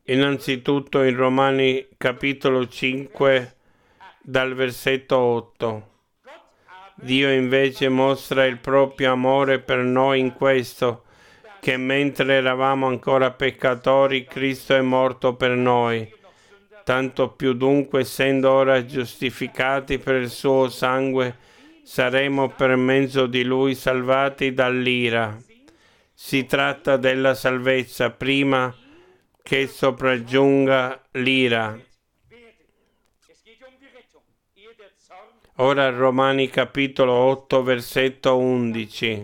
Innanzitutto in Romani capitolo cinque dal versetto otto. Dio invece mostra il proprio amore per noi in questo, che mentre eravamo ancora peccatori, Cristo è morto per noi. Tanto più dunque, essendo ora giustificati per il suo sangue, saremo per mezzo di Lui salvati dall'ira. Si tratta della salvezza prima che sopraggiunga l'ira. Ora Romani capitolo otto versetto undici.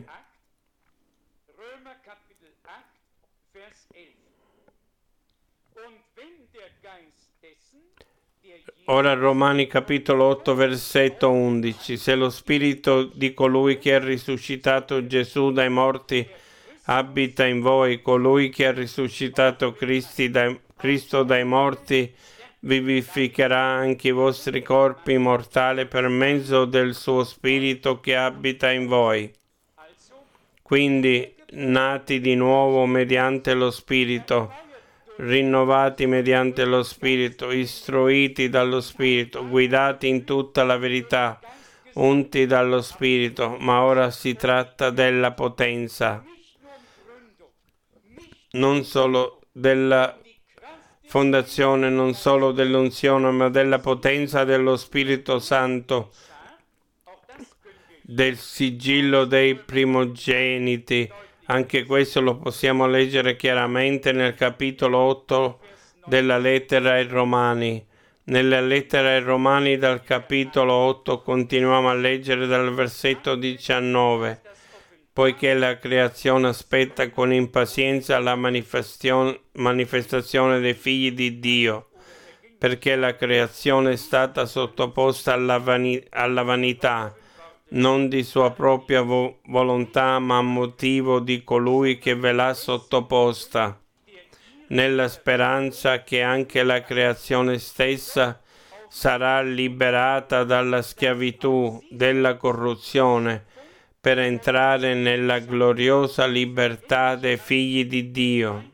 Ora Romani capitolo otto versetto undici. Se lo spirito di colui che ha risuscitato Gesù dai morti abita in voi, colui che ha risuscitato Cristi dai, Cristo dai morti vivificherà anche i vostri corpi mortali per mezzo del suo spirito che abita in voi. Quindi, nati di nuovo mediante lo spirito, rinnovati mediante lo spirito, istruiti dallo spirito, guidati in tutta la verità, unti dallo spirito, ma ora si tratta della potenza, non solo della fondazione, non solo dell'unzione, ma della potenza dello Spirito Santo, del sigillo dei primogeniti. Anche questo lo possiamo leggere chiaramente nel capitolo otto della lettera ai Romani. Nella lettera ai Romani dal capitolo otto continuiamo a leggere dal versetto diciannove. Poiché la creazione aspetta con impazienza la manifestazione dei figli di Dio, perché la creazione è stata sottoposta alla, vani- alla vanità, non di sua propria vo- volontà, ma a motivo di colui che ve l'ha sottoposta, nella speranza che anche la creazione stessa sarà liberata dalla schiavitù della corruzione, per entrare nella gloriosa libertà dei figli di Dio.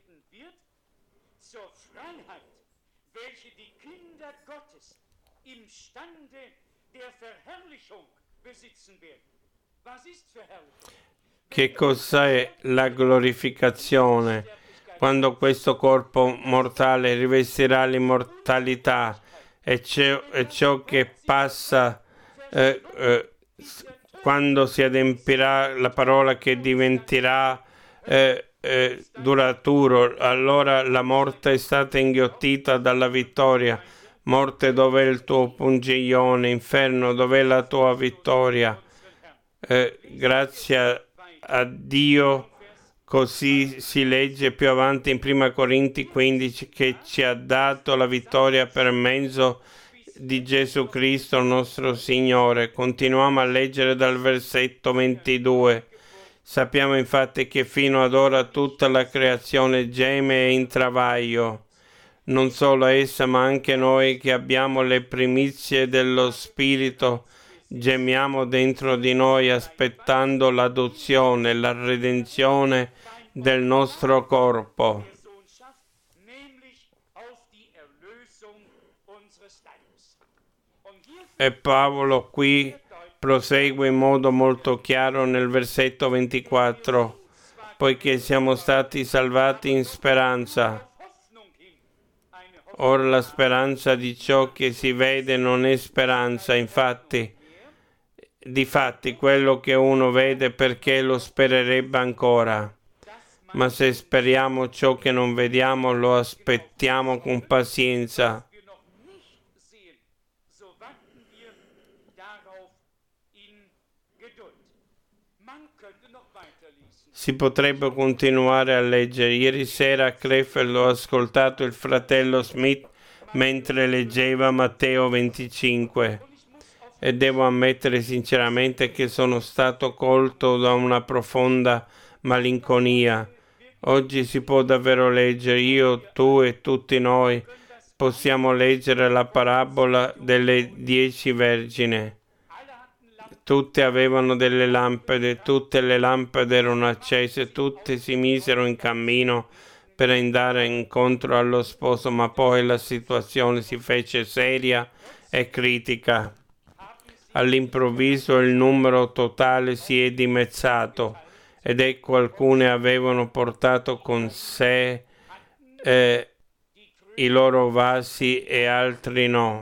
Che cos'è la glorificazione? Quando questo corpo mortale rivestirà l'immortalità, e ciò, e ciò che passa eh, eh, quando si adempirà la parola che diventerà eh, eh, duraturo, allora la morte è stata inghiottita dalla vittoria. Morte, dov'è il tuo pungiglione? Inferno, dov'è la tua vittoria? Eh, grazie a Dio, così si legge più avanti in prima Corinzi quindici, che ci ha dato la vittoria per mezzo di Gesù Cristo nostro Signore. Continuiamo a leggere dal versetto ventidue. Sappiamo infatti che fino ad ora tutta la creazione geme e in travaglio, non solo essa ma anche noi che abbiamo le primizie dello Spirito gemiamo dentro di noi aspettando l'adozione, la redenzione del nostro corpo. E Paolo qui prosegue in modo molto chiaro nel versetto ventiquattro, poiché siamo stati salvati in speranza. Ora la speranza di ciò che si vede non è speranza, infatti, difatti quello che uno vede perché lo spererebbe ancora. Ma se speriamo ciò che non vediamo, lo aspettiamo con pazienza. Si potrebbe continuare a leggere. Ieri sera a Krefeld ho ascoltato il fratello Smith mentre leggeva Matteo venticinque e devo ammettere sinceramente che sono stato colto da una profonda malinconia. Oggi si può davvero leggere, io, tu e tutti noi possiamo leggere la parabola delle dieci vergini. Tutte avevano delle lampade, tutte le lampade erano accese, tutte si misero in cammino per andare incontro allo sposo, ma poi la situazione si fece seria e critica. All'improvviso il numero totale si è dimezzato ed ecco alcuni avevano portato con sé eh, i loro vasi e altri no.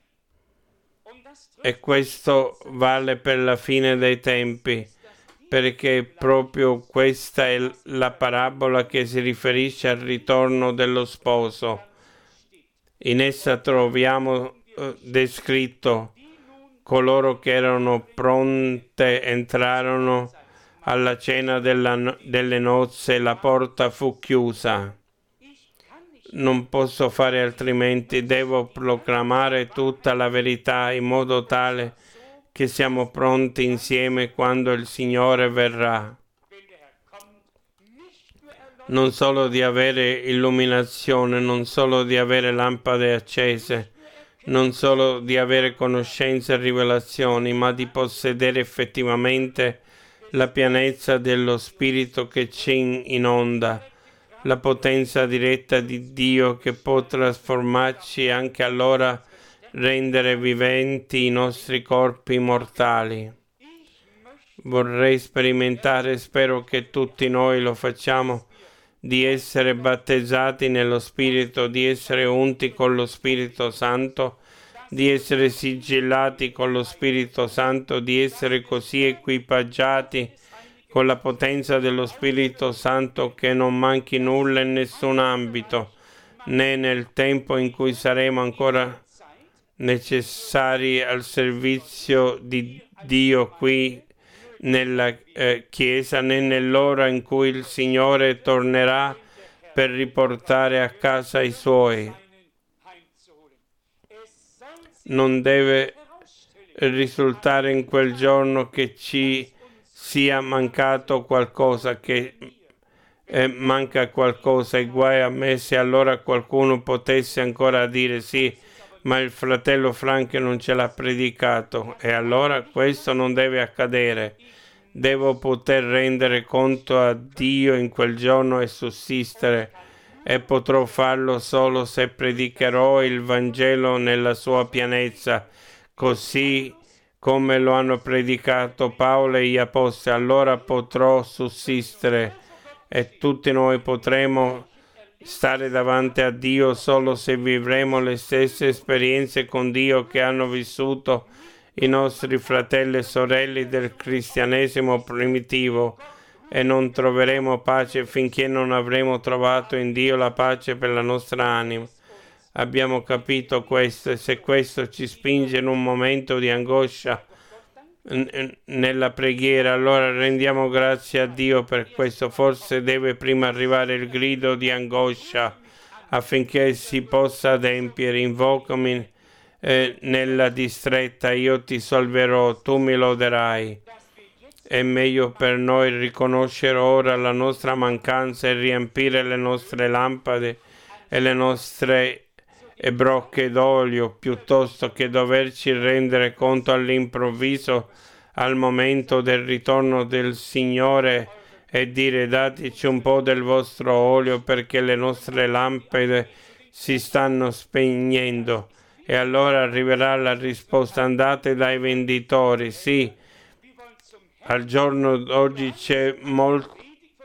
E questo vale per la fine dei tempi, perché proprio questa è la parabola che si riferisce al ritorno dello sposo. In essa troviamo eh, descritto coloro che erano pronte entrarono alla cena della, delle nozze, la porta fu chiusa. Non posso fare altrimenti, devo proclamare tutta la verità in modo tale che siamo pronti insieme quando il Signore verrà. Non solo di avere illuminazione, non solo di avere lampade accese, non solo di avere conoscenze e rivelazioni, ma di possedere effettivamente la pienezza dello Spirito che ci inonda, la potenza diretta di Dio che può trasformarci e anche allora rendere viventi i nostri corpi mortali. Vorrei sperimentare, spero che tutti noi lo facciamo, di essere battezzati nello Spirito, di essere unti con lo Spirito Santo, di essere sigillati con lo Spirito Santo, di essere così equipaggiati con la potenza dello Spirito Santo che non manchi nulla in nessun ambito, né nel tempo in cui saremo ancora necessari al servizio di Dio qui nella eh, Chiesa, né nell'ora in cui il Signore tornerà per riportare a casa i Suoi. Non deve risultare in quel giorno che ci sia mancato qualcosa, che eh, manca qualcosa, e guai a me se allora qualcuno potesse ancora dire sì, ma il fratello Frank non ce l'ha predicato, e allora questo non deve accadere. Devo poter rendere conto a Dio in quel giorno e sussistere, e potrò farlo solo se predicherò il Vangelo nella sua pienezza, così come lo hanno predicato Paolo e gli Apostoli. Allora potrò sussistere e tutti noi potremo stare davanti a Dio solo se vivremo le stesse esperienze con Dio che hanno vissuto i nostri fratelli e sorelle del cristianesimo primitivo, e non troveremo pace finché non avremo trovato in Dio la pace per la nostra anima. Abbiamo capito questo, e se questo ci spinge in un momento di angoscia n- nella preghiera, allora rendiamo grazie a Dio per questo. Forse deve prima arrivare il grido di angoscia affinché si possa adempiere. Invocami eh, nella distretta, io ti salverò, tu mi loderai. È meglio per noi riconoscere ora la nostra mancanza e riempire le nostre lampade e le nostre brocche d'olio, piuttosto che doverci rendere conto all'improvviso al momento del ritorno del Signore e dire: dateci un po' del vostro olio perché le nostre lampade si stanno spegnendo. E allora arriverà la risposta: andate dai venditori. Sì, al giorno d'oggi c'è molto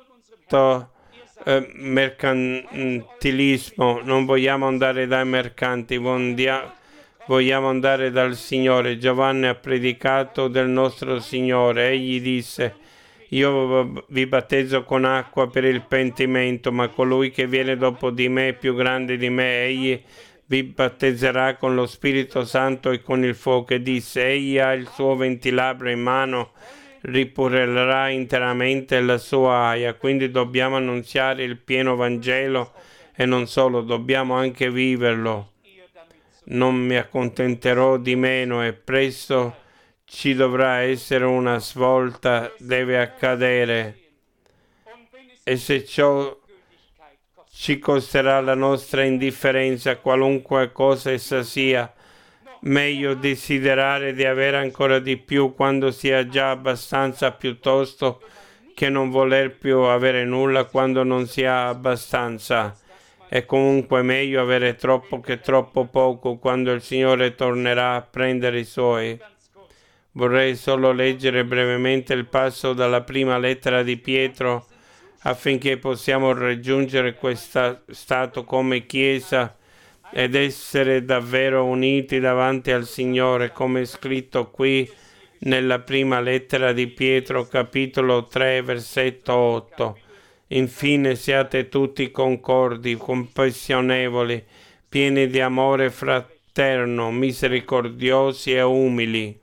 eh, mercantilismo. Non vogliamo andare dai mercanti, vondia- vogliamo andare dal Signore. Giovanni ha predicato del nostro Signore. Egli disse: io vi battezzo con acqua per il pentimento, ma colui che viene dopo di me è più grande di me. Egli vi battezzerà con lo Spirito Santo e con il fuoco. E disse: egli ha il suo ventilabro in mano, ripurerà interamente la sua aia. Quindi dobbiamo annunziare il pieno Vangelo, e non solo, dobbiamo anche viverlo. Non mi accontenterò di meno, e presto ci dovrà essere una svolta, deve accadere. E se ciò ci costerà la nostra indifferenza, qualunque cosa essa sia, meglio desiderare di avere ancora di più quando si ha già abbastanza, piuttosto che non voler più avere nulla quando non si ha abbastanza. È comunque meglio avere troppo che troppo poco quando il Signore tornerà a prendere i Suoi. Vorrei solo leggere brevemente il passo dalla prima lettera di Pietro affinché possiamo raggiungere questo stato come Chiesa ed essere davvero uniti davanti al Signore, come è scritto qui nella prima lettera di Pietro, capitolo tre, versetto otto. Infine siate tutti concordi, compassionevoli, pieni di amore fraterno, misericordiosi e umili.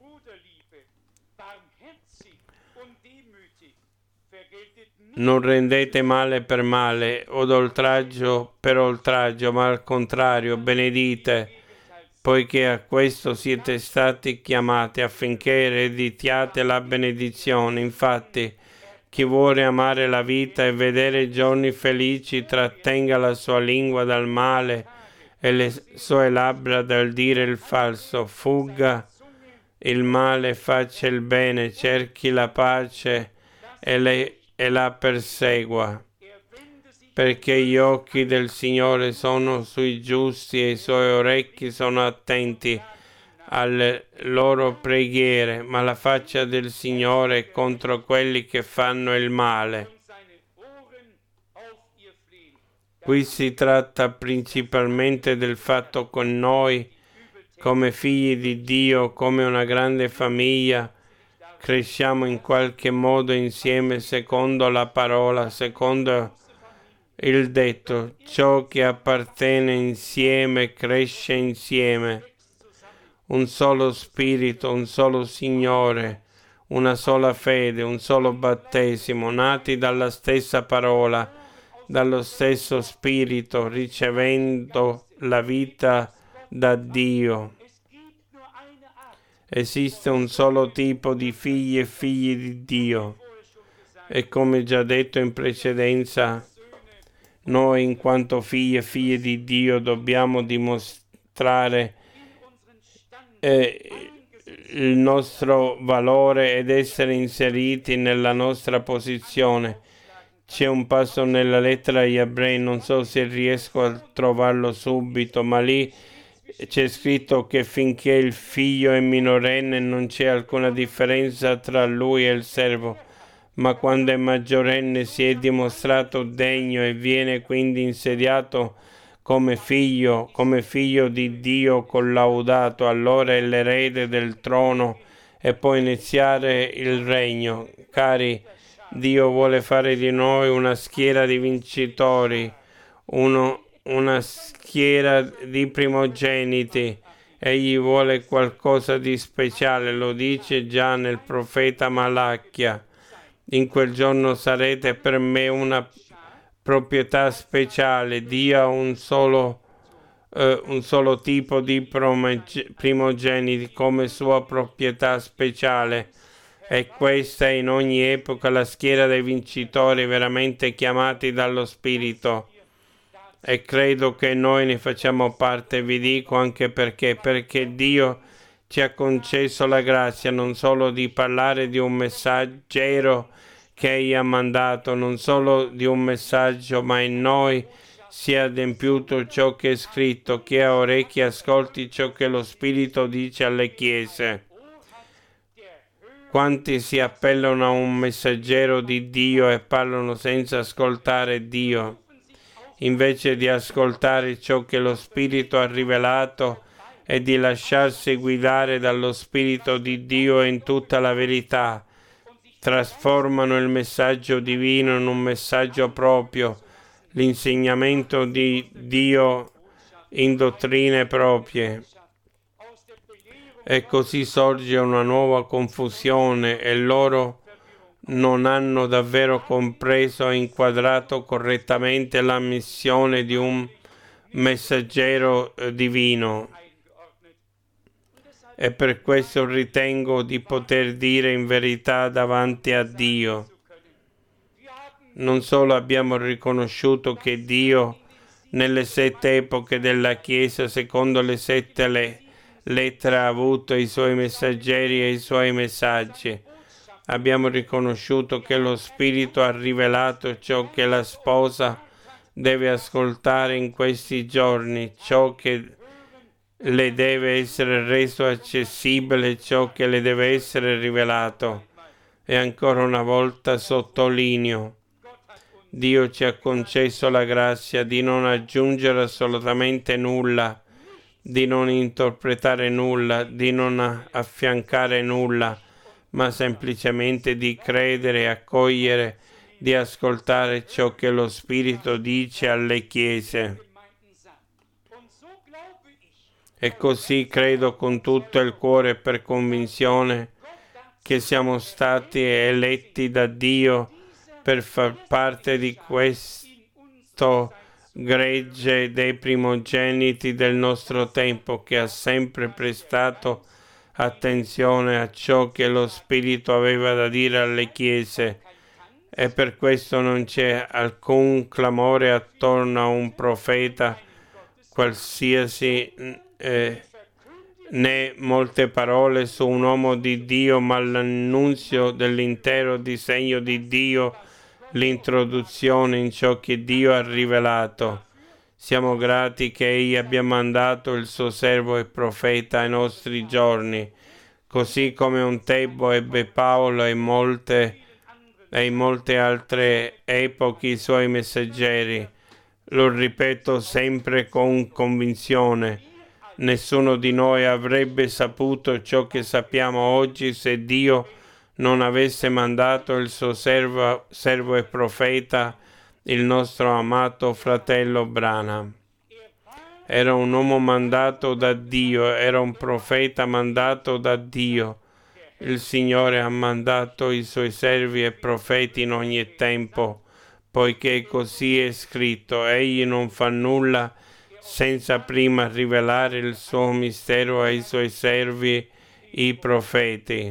Non rendete male per male o oltraggio per oltraggio, ma al contrario benedite, poiché a questo siete stati chiamati affinché ereditiate la benedizione. Infatti, chi vuole amare la vita e vedere giorni felici trattenga la sua lingua dal male e le sue labbra dal dire il falso. Fugga il male, faccia il bene, cerchi la pace e, le, e la persegua, perché gli occhi del Signore sono sui giusti e i suoi orecchi sono attenti alle loro preghiere, ma la faccia del Signore è contro quelli che fanno il male. Qui si tratta principalmente del fatto che noi, come figli di Dio, come una grande famiglia, cresciamo in qualche modo insieme secondo la parola, secondo il detto, ciò che appartiene insieme cresce insieme. Un solo spirito, un solo Signore, una sola fede, un solo battesimo, nati dalla stessa parola, dallo stesso spirito, ricevendo la vita da Dio. Esiste un solo tipo di figli e figli di Dio e come già detto in precedenza, noi in quanto figli e figlie di Dio dobbiamo dimostrare eh, il nostro valore ed essere inseriti nella nostra posizione. C'è un passo nella lettera agli Ebrei, non so se riesco a trovarlo subito, ma lì c'è scritto che finché il figlio è minorenne non c'è alcuna differenza tra lui e il servo, ma quando è maggiorenne si è dimostrato degno e viene quindi insediato come figlio, come figlio di Dio collaudato, allora è l'erede del trono e può iniziare il regno. Cari, Dio vuole fare di noi una schiera di vincitori, uno, una schiera di primogeniti. Egli vuole qualcosa di speciale, lo dice già nel profeta Malachia. In quel giorno sarete per me una proprietà speciale. Dio ha un solo, eh, un solo tipo di primogeniti come sua proprietà speciale. E questa è in ogni epoca la schiera dei vincitori veramente chiamati dallo Spirito. E credo che noi ne facciamo parte, vi dico anche perché, perché Dio ci ha concesso la grazia non solo di parlare di un messaggero che Egli ha mandato, non solo di un messaggio, ma in noi si è adempiuto ciò che è scritto, chi ha orecchi ascolti ciò che lo Spirito dice alle chiese. Quanti si appellano a un messaggero di Dio e parlano senza ascoltare Dio, invece di ascoltare ciò che lo Spirito ha rivelato e di lasciarsi guidare dallo Spirito di Dio in tutta la verità, trasformano il messaggio divino in un messaggio proprio, l'insegnamento di Dio in dottrine proprie. E così sorge una nuova confusione e loro non hanno davvero compreso e inquadrato correttamente la missione di un messaggero eh, divino. E per questo ritengo di poter dire in verità davanti a Dio. Non solo abbiamo riconosciuto che Dio nelle sette epoche della Chiesa, secondo le sette le lettere, ha avuto i suoi messaggeri e i suoi messaggi. Abbiamo riconosciuto che lo Spirito ha rivelato ciò che la sposa deve ascoltare in questi giorni, ciò che le deve essere reso accessibile, ciò che le deve essere rivelato. E ancora una volta sottolineo, Dio ci ha concesso la grazia di non aggiungere assolutamente nulla, di non interpretare nulla, di non affiancare nulla, ma semplicemente di credere e accogliere, di ascoltare ciò che lo Spirito dice alle chiese. E così credo con tutto il cuore e per convinzione che siamo stati eletti da Dio per far parte di questo gregge dei primogeniti del nostro tempo, che ha sempre prestato attenzione a ciò che lo Spirito aveva da dire alle chiese, e per questo non c'è alcun clamore attorno a un profeta qualsiasi, eh, né molte parole su un uomo di Dio, ma l'annunzio dell'intero disegno di Dio, l'introduzione in ciò che Dio ha rivelato. Siamo grati che Egli abbia mandato il suo servo e profeta ai nostri giorni, così come un tempo ebbe Paolo e molte e in molte altre epoche i suoi messaggeri. Lo ripeto sempre con convinzione: nessuno di noi avrebbe saputo ciò che sappiamo oggi se Dio non avesse mandato il suo servo, servo e profeta, il nostro amato fratello Branham. Era un uomo mandato da Dio, era un profeta mandato da Dio. Il Signore ha mandato i suoi servi e profeti in ogni tempo, poiché così è scritto: egli non fa nulla senza prima rivelare il suo mistero ai suoi servi, i profeti.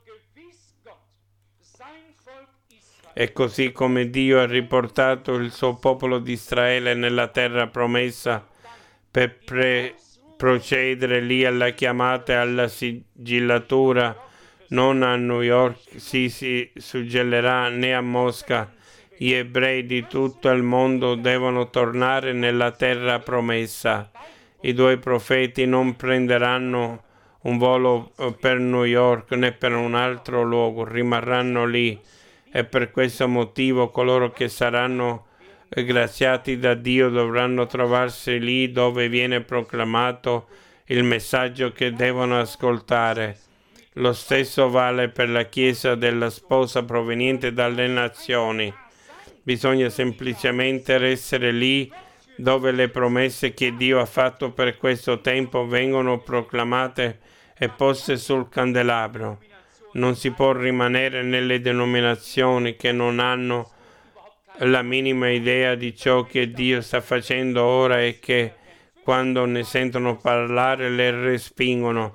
E così come Dio ha riportato il suo popolo di Israele nella terra promessa per pre- procedere lì alla chiamata e alla sigillatura, non a New York si, si suggellerà né a Mosca. Gli ebrei di tutto il mondo devono tornare nella terra promessa. I due profeti non prenderanno un volo per New York né per un altro luogo, rimarranno lì. E per questo motivo coloro che saranno graziati da Dio dovranno trovarsi lì dove viene proclamato il messaggio che devono ascoltare. Lo stesso vale per la Chiesa della sposa proveniente dalle nazioni. Bisogna semplicemente essere lì dove le promesse che Dio ha fatto per questo tempo vengono proclamate e poste sul candelabro. Non si può rimanere nelle denominazioni che non hanno la minima idea di ciò che Dio sta facendo ora e che, quando ne sentono parlare, le respingono.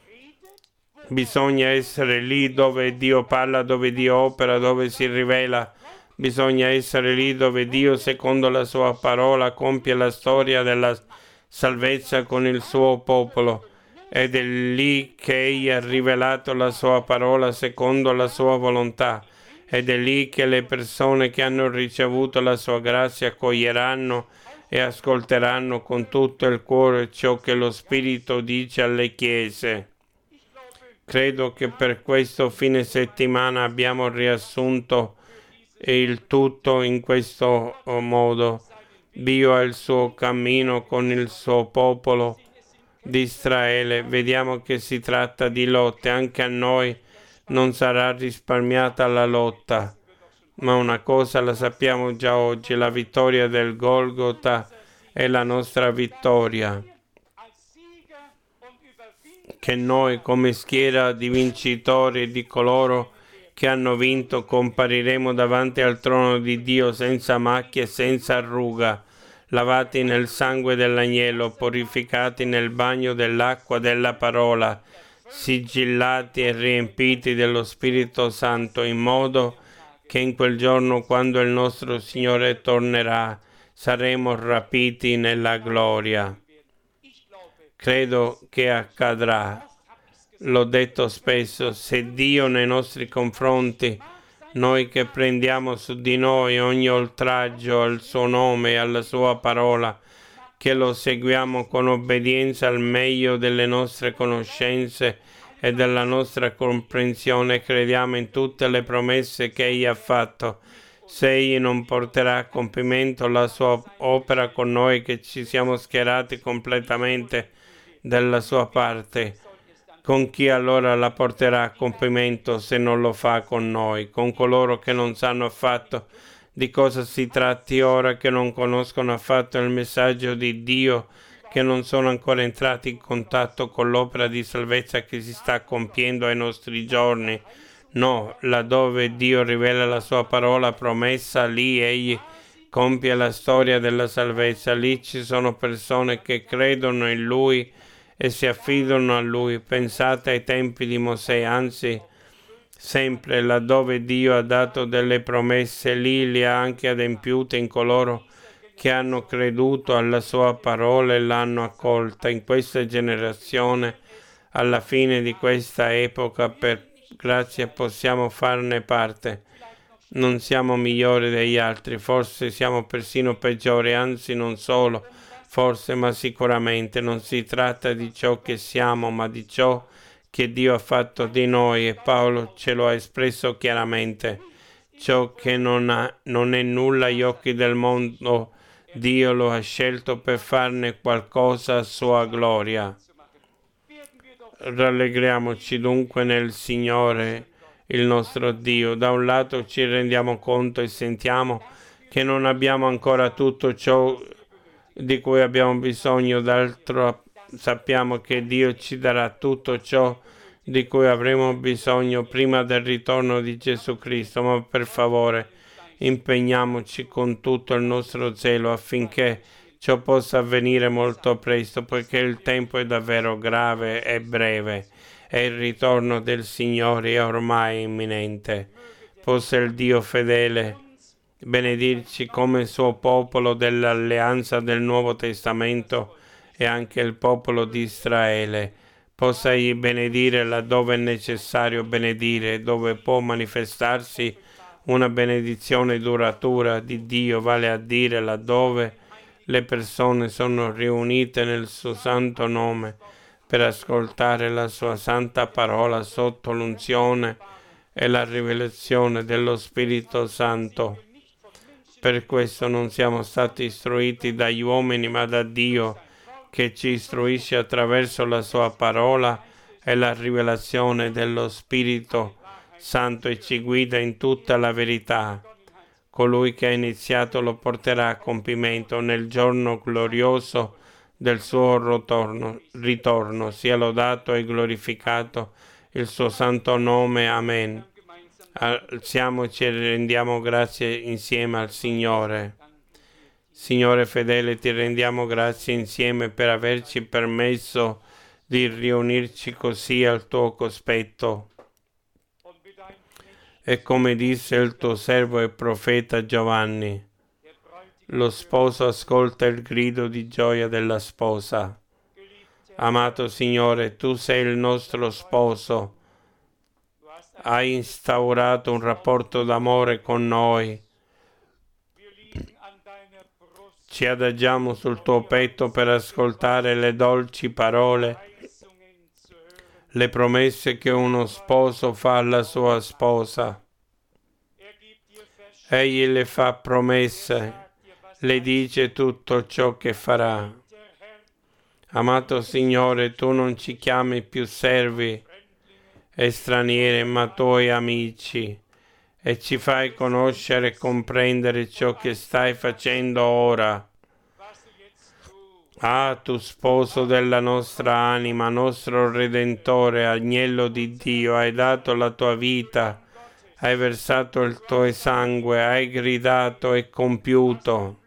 Bisogna essere lì dove Dio parla, dove Dio opera, dove si rivela. Bisogna essere lì dove Dio, secondo la sua parola, compie la storia della salvezza con il suo popolo. Ed è lì che Egli ha rivelato la sua parola secondo la sua volontà. Ed è lì che le persone che hanno ricevuto la sua grazia accoglieranno e ascolteranno con tutto il cuore ciò che lo Spirito dice alle chiese. Credo che per questo fine settimana abbiamo riassunto il tutto in questo modo. Dio ha il suo cammino con il suo popolo di Israele. Vediamo che si tratta di lotte. Anche a noi non sarà risparmiata la lotta, ma una cosa la sappiamo già oggi: la vittoria del Golgota è la nostra vittoria, che noi come schiera di vincitori e di coloro che hanno vinto compariremo davanti al trono di Dio senza macchie e senza arruga, lavati nel sangue dell'agnello, purificati nel bagno dell'acqua della parola, sigillati e riempiti dello Spirito Santo, in modo che in quel giorno, quando il nostro Signore tornerà, saremo rapiti nella gloria. Credo che accadrà. L'ho detto spesso, se Dio nei nostri confronti, noi che prendiamo su di noi ogni oltraggio al suo nome e alla sua parola, che lo seguiamo con obbedienza al meglio delle nostre conoscenze e della nostra comprensione, crediamo in tutte le promesse che Egli ha fatto. Se Egli non porterà a compimento la sua opera con noi che ci siamo schierati completamente dalla sua parte, con chi allora la porterà a compimento se non lo fa con noi? Con coloro che non sanno affatto di cosa si tratti ora, che non conoscono affatto il messaggio di Dio, che non sono ancora entrati in contatto con l'opera di salvezza che si sta compiendo ai nostri giorni. No, laddove Dio rivela la sua parola promessa, lì Egli compie la storia della salvezza. Lì ci sono persone che credono in Lui e si affidano a Lui. Pensate ai tempi di Mosè, anzi, sempre laddove Dio ha dato delle promesse, lì le ha anche adempiute in coloro che hanno creduto alla sua parola e l'hanno accolta. In questa generazione, alla fine di questa epoca, per grazia possiamo farne parte. Non siamo migliori degli altri, forse siamo persino peggiori, anzi non solo, forse, ma sicuramente non si tratta di ciò che siamo, ma di ciò che Dio ha fatto di noi, e Paolo ce lo ha espresso chiaramente. Ciò che non, ha, non è nulla agli occhi del mondo, Dio lo ha scelto per farne qualcosa a sua gloria. Rallegriamoci dunque nel Signore, il nostro Dio. Da un lato ci rendiamo conto e sentiamo che non abbiamo ancora tutto ciò di cui abbiamo bisogno, d'altro sappiamo che Dio ci darà tutto ciò di cui avremo bisogno prima del ritorno di Gesù Cristo, ma per favore impegniamoci con tutto il nostro zelo affinché ciò possa avvenire molto presto, poiché il tempo è davvero grave e breve e il ritorno del Signore è ormai imminente. Possa il Dio fedele benedirci come suo popolo dell'alleanza del Nuovo Testamento e anche il popolo di Israele. Possa egli benedire laddove è necessario benedire, dove può manifestarsi una benedizione duratura di Dio, vale a dire laddove le persone sono riunite nel suo santo nome per ascoltare la sua santa parola sotto l'unzione e la rivelazione dello Spirito Santo. Per questo non siamo stati istruiti dagli uomini, ma da Dio, che ci istruisce attraverso la sua parola e la rivelazione dello Spirito Santo e ci guida in tutta la verità. Colui che ha iniziato lo porterà a compimento nel giorno glorioso del suo ritorno. ritorno. Sia lodato e glorificato il suo santo nome. Amen. Alziamoci e rendiamo grazie insieme al Signore. Signore fedele, ti rendiamo grazie insieme per averci permesso di riunirci così al tuo cospetto. E come disse il tuo servo e profeta Giovanni, lo sposo ascolta il grido di gioia della sposa. Amato Signore, tu sei il nostro sposo. Hai instaurato un rapporto d'amore con noi. Ci adagiamo sul tuo petto per ascoltare le dolci parole, le promesse che uno sposo fa alla sua sposa. Egli le fa promesse, le dice tutto ciò che farà. Amato Signore, tu non ci chiami più servi e stranieri, ma tuoi amici, e ci fai conoscere e comprendere ciò che stai facendo ora. Ah, tu sposo della nostra anima, nostro Redentore, agnello di Dio, hai dato la tua vita, hai versato il tuo sangue, hai gridato e compiuto.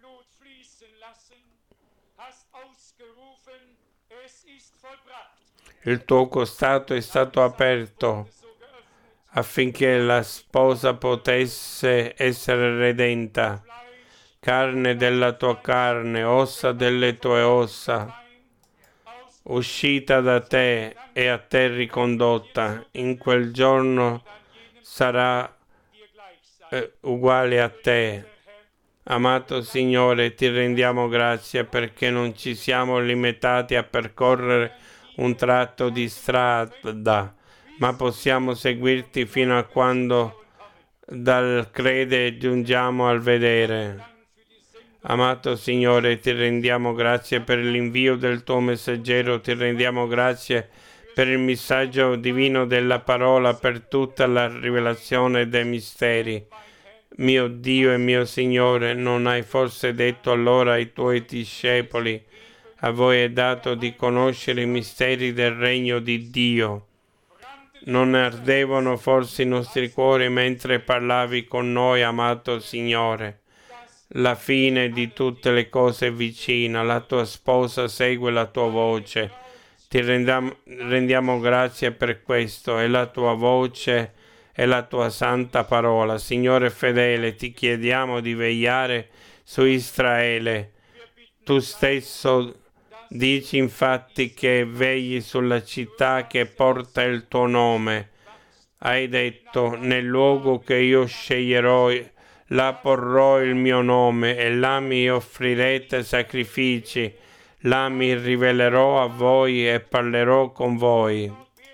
Il tuo costato è stato aperto affinché la sposa potesse essere redenta, carne della tua carne, ossa delle tue ossa. uscita da te e a te ricondotta. In quel giorno sarà eh, uguale a te. Amato Signore, ti rendiamo grazie perché non ci siamo limitati a percorrere un tratto di strada, ma possiamo seguirti fino a quando dal credere giungiamo al vedere. Amato Signore, ti rendiamo grazie per l'invio del tuo messaggero, ti rendiamo grazie per il messaggio divino della parola, per tutta la rivelazione dei misteri. Mio Dio e mio Signore, non hai forse detto allora ai tuoi discepoli: a voi è dato di conoscere i misteri del regno di Dio? Non ardevano forse i nostri cuori mentre parlavi con noi, amato Signore? La fine di tutte le cose è vicina, la tua sposa segue la tua voce. Ti rendiamo, rendiamo grazie per questo, è la tua voce e la tua santa parola. Signore fedele, ti chiediamo di vegliare su Israele. Tu stesso dici infatti che vegli sulla città che porta il tuo nome. Hai detto: nel luogo che io sceglierò, là porrò il mio nome e là mi offrirete sacrifici. Là mi rivelerò a voi e parlerò con voi.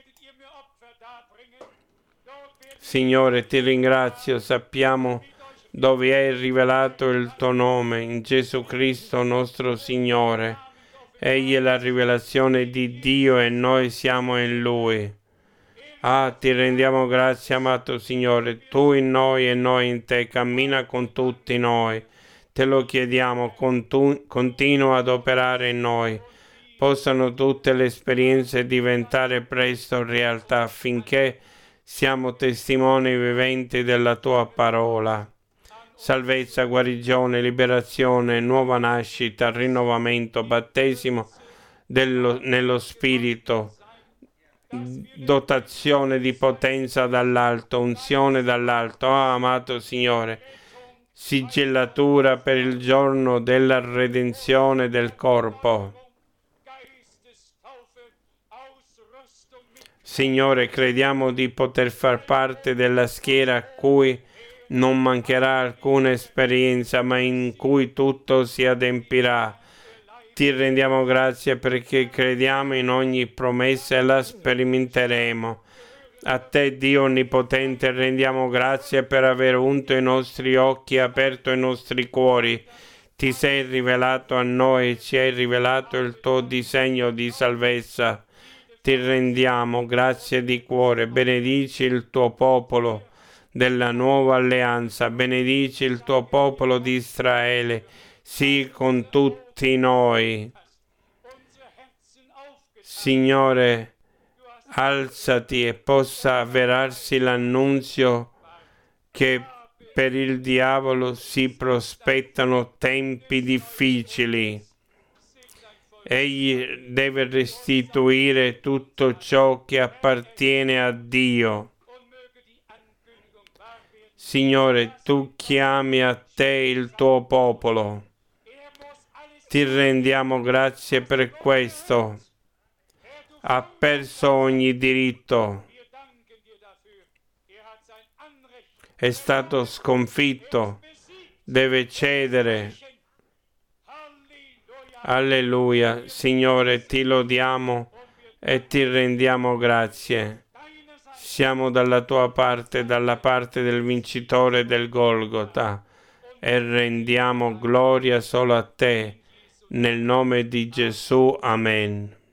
Signore, ti ringrazio, sappiamo dove hai rivelato il tuo nome, in Gesù Cristo nostro Signore. Egli è la rivelazione di Dio e noi siamo in Lui. Ah, ti rendiamo grazie, amato Signore, tu in noi e noi in te, cammina con tutti noi. Te lo chiediamo, contu- continua ad operare in noi. Possano tutte le esperienze diventare presto realtà affinché siamo testimoni viventi della tua parola. Salvezza, guarigione, liberazione, nuova nascita, rinnovamento, battesimo dello, nello Spirito, dotazione di potenza dall'alto, unzione dall'alto. Oh, amato Signore, sigillatura per il giorno della redenzione del corpo. Signore, crediamo di poter far parte della schiera a cui non mancherà alcuna esperienza, ma in cui tutto si adempirà. Ti rendiamo grazie perché crediamo in ogni promessa e la sperimenteremo. A te, Dio Onnipotente, rendiamo grazie per aver unto i nostri occhi e aperto i nostri cuori. Ti sei rivelato a noi e ci hai rivelato il tuo disegno di salvezza. Ti rendiamo grazie di cuore. Benedici il tuo popolo della nuova alleanza. Benedici il tuo popolo di Israele. Sii con tutti noi. Signore, alzati e possa avverarsi l'annunzio che per il diavolo si prospettano tempi difficili. Egli deve restituire tutto ciò che appartiene a Dio. Signore, tu chiami a te il tuo popolo. Ti rendiamo grazie per questo. Ha perso ogni diritto. È stato sconfitto. Deve cedere. Alleluia. Signore, ti lodiamo e ti rendiamo grazie. Siamo dalla tua parte, dalla parte del vincitore del Golgota, e rendiamo gloria solo a te. Nel nome di Gesù. Amen.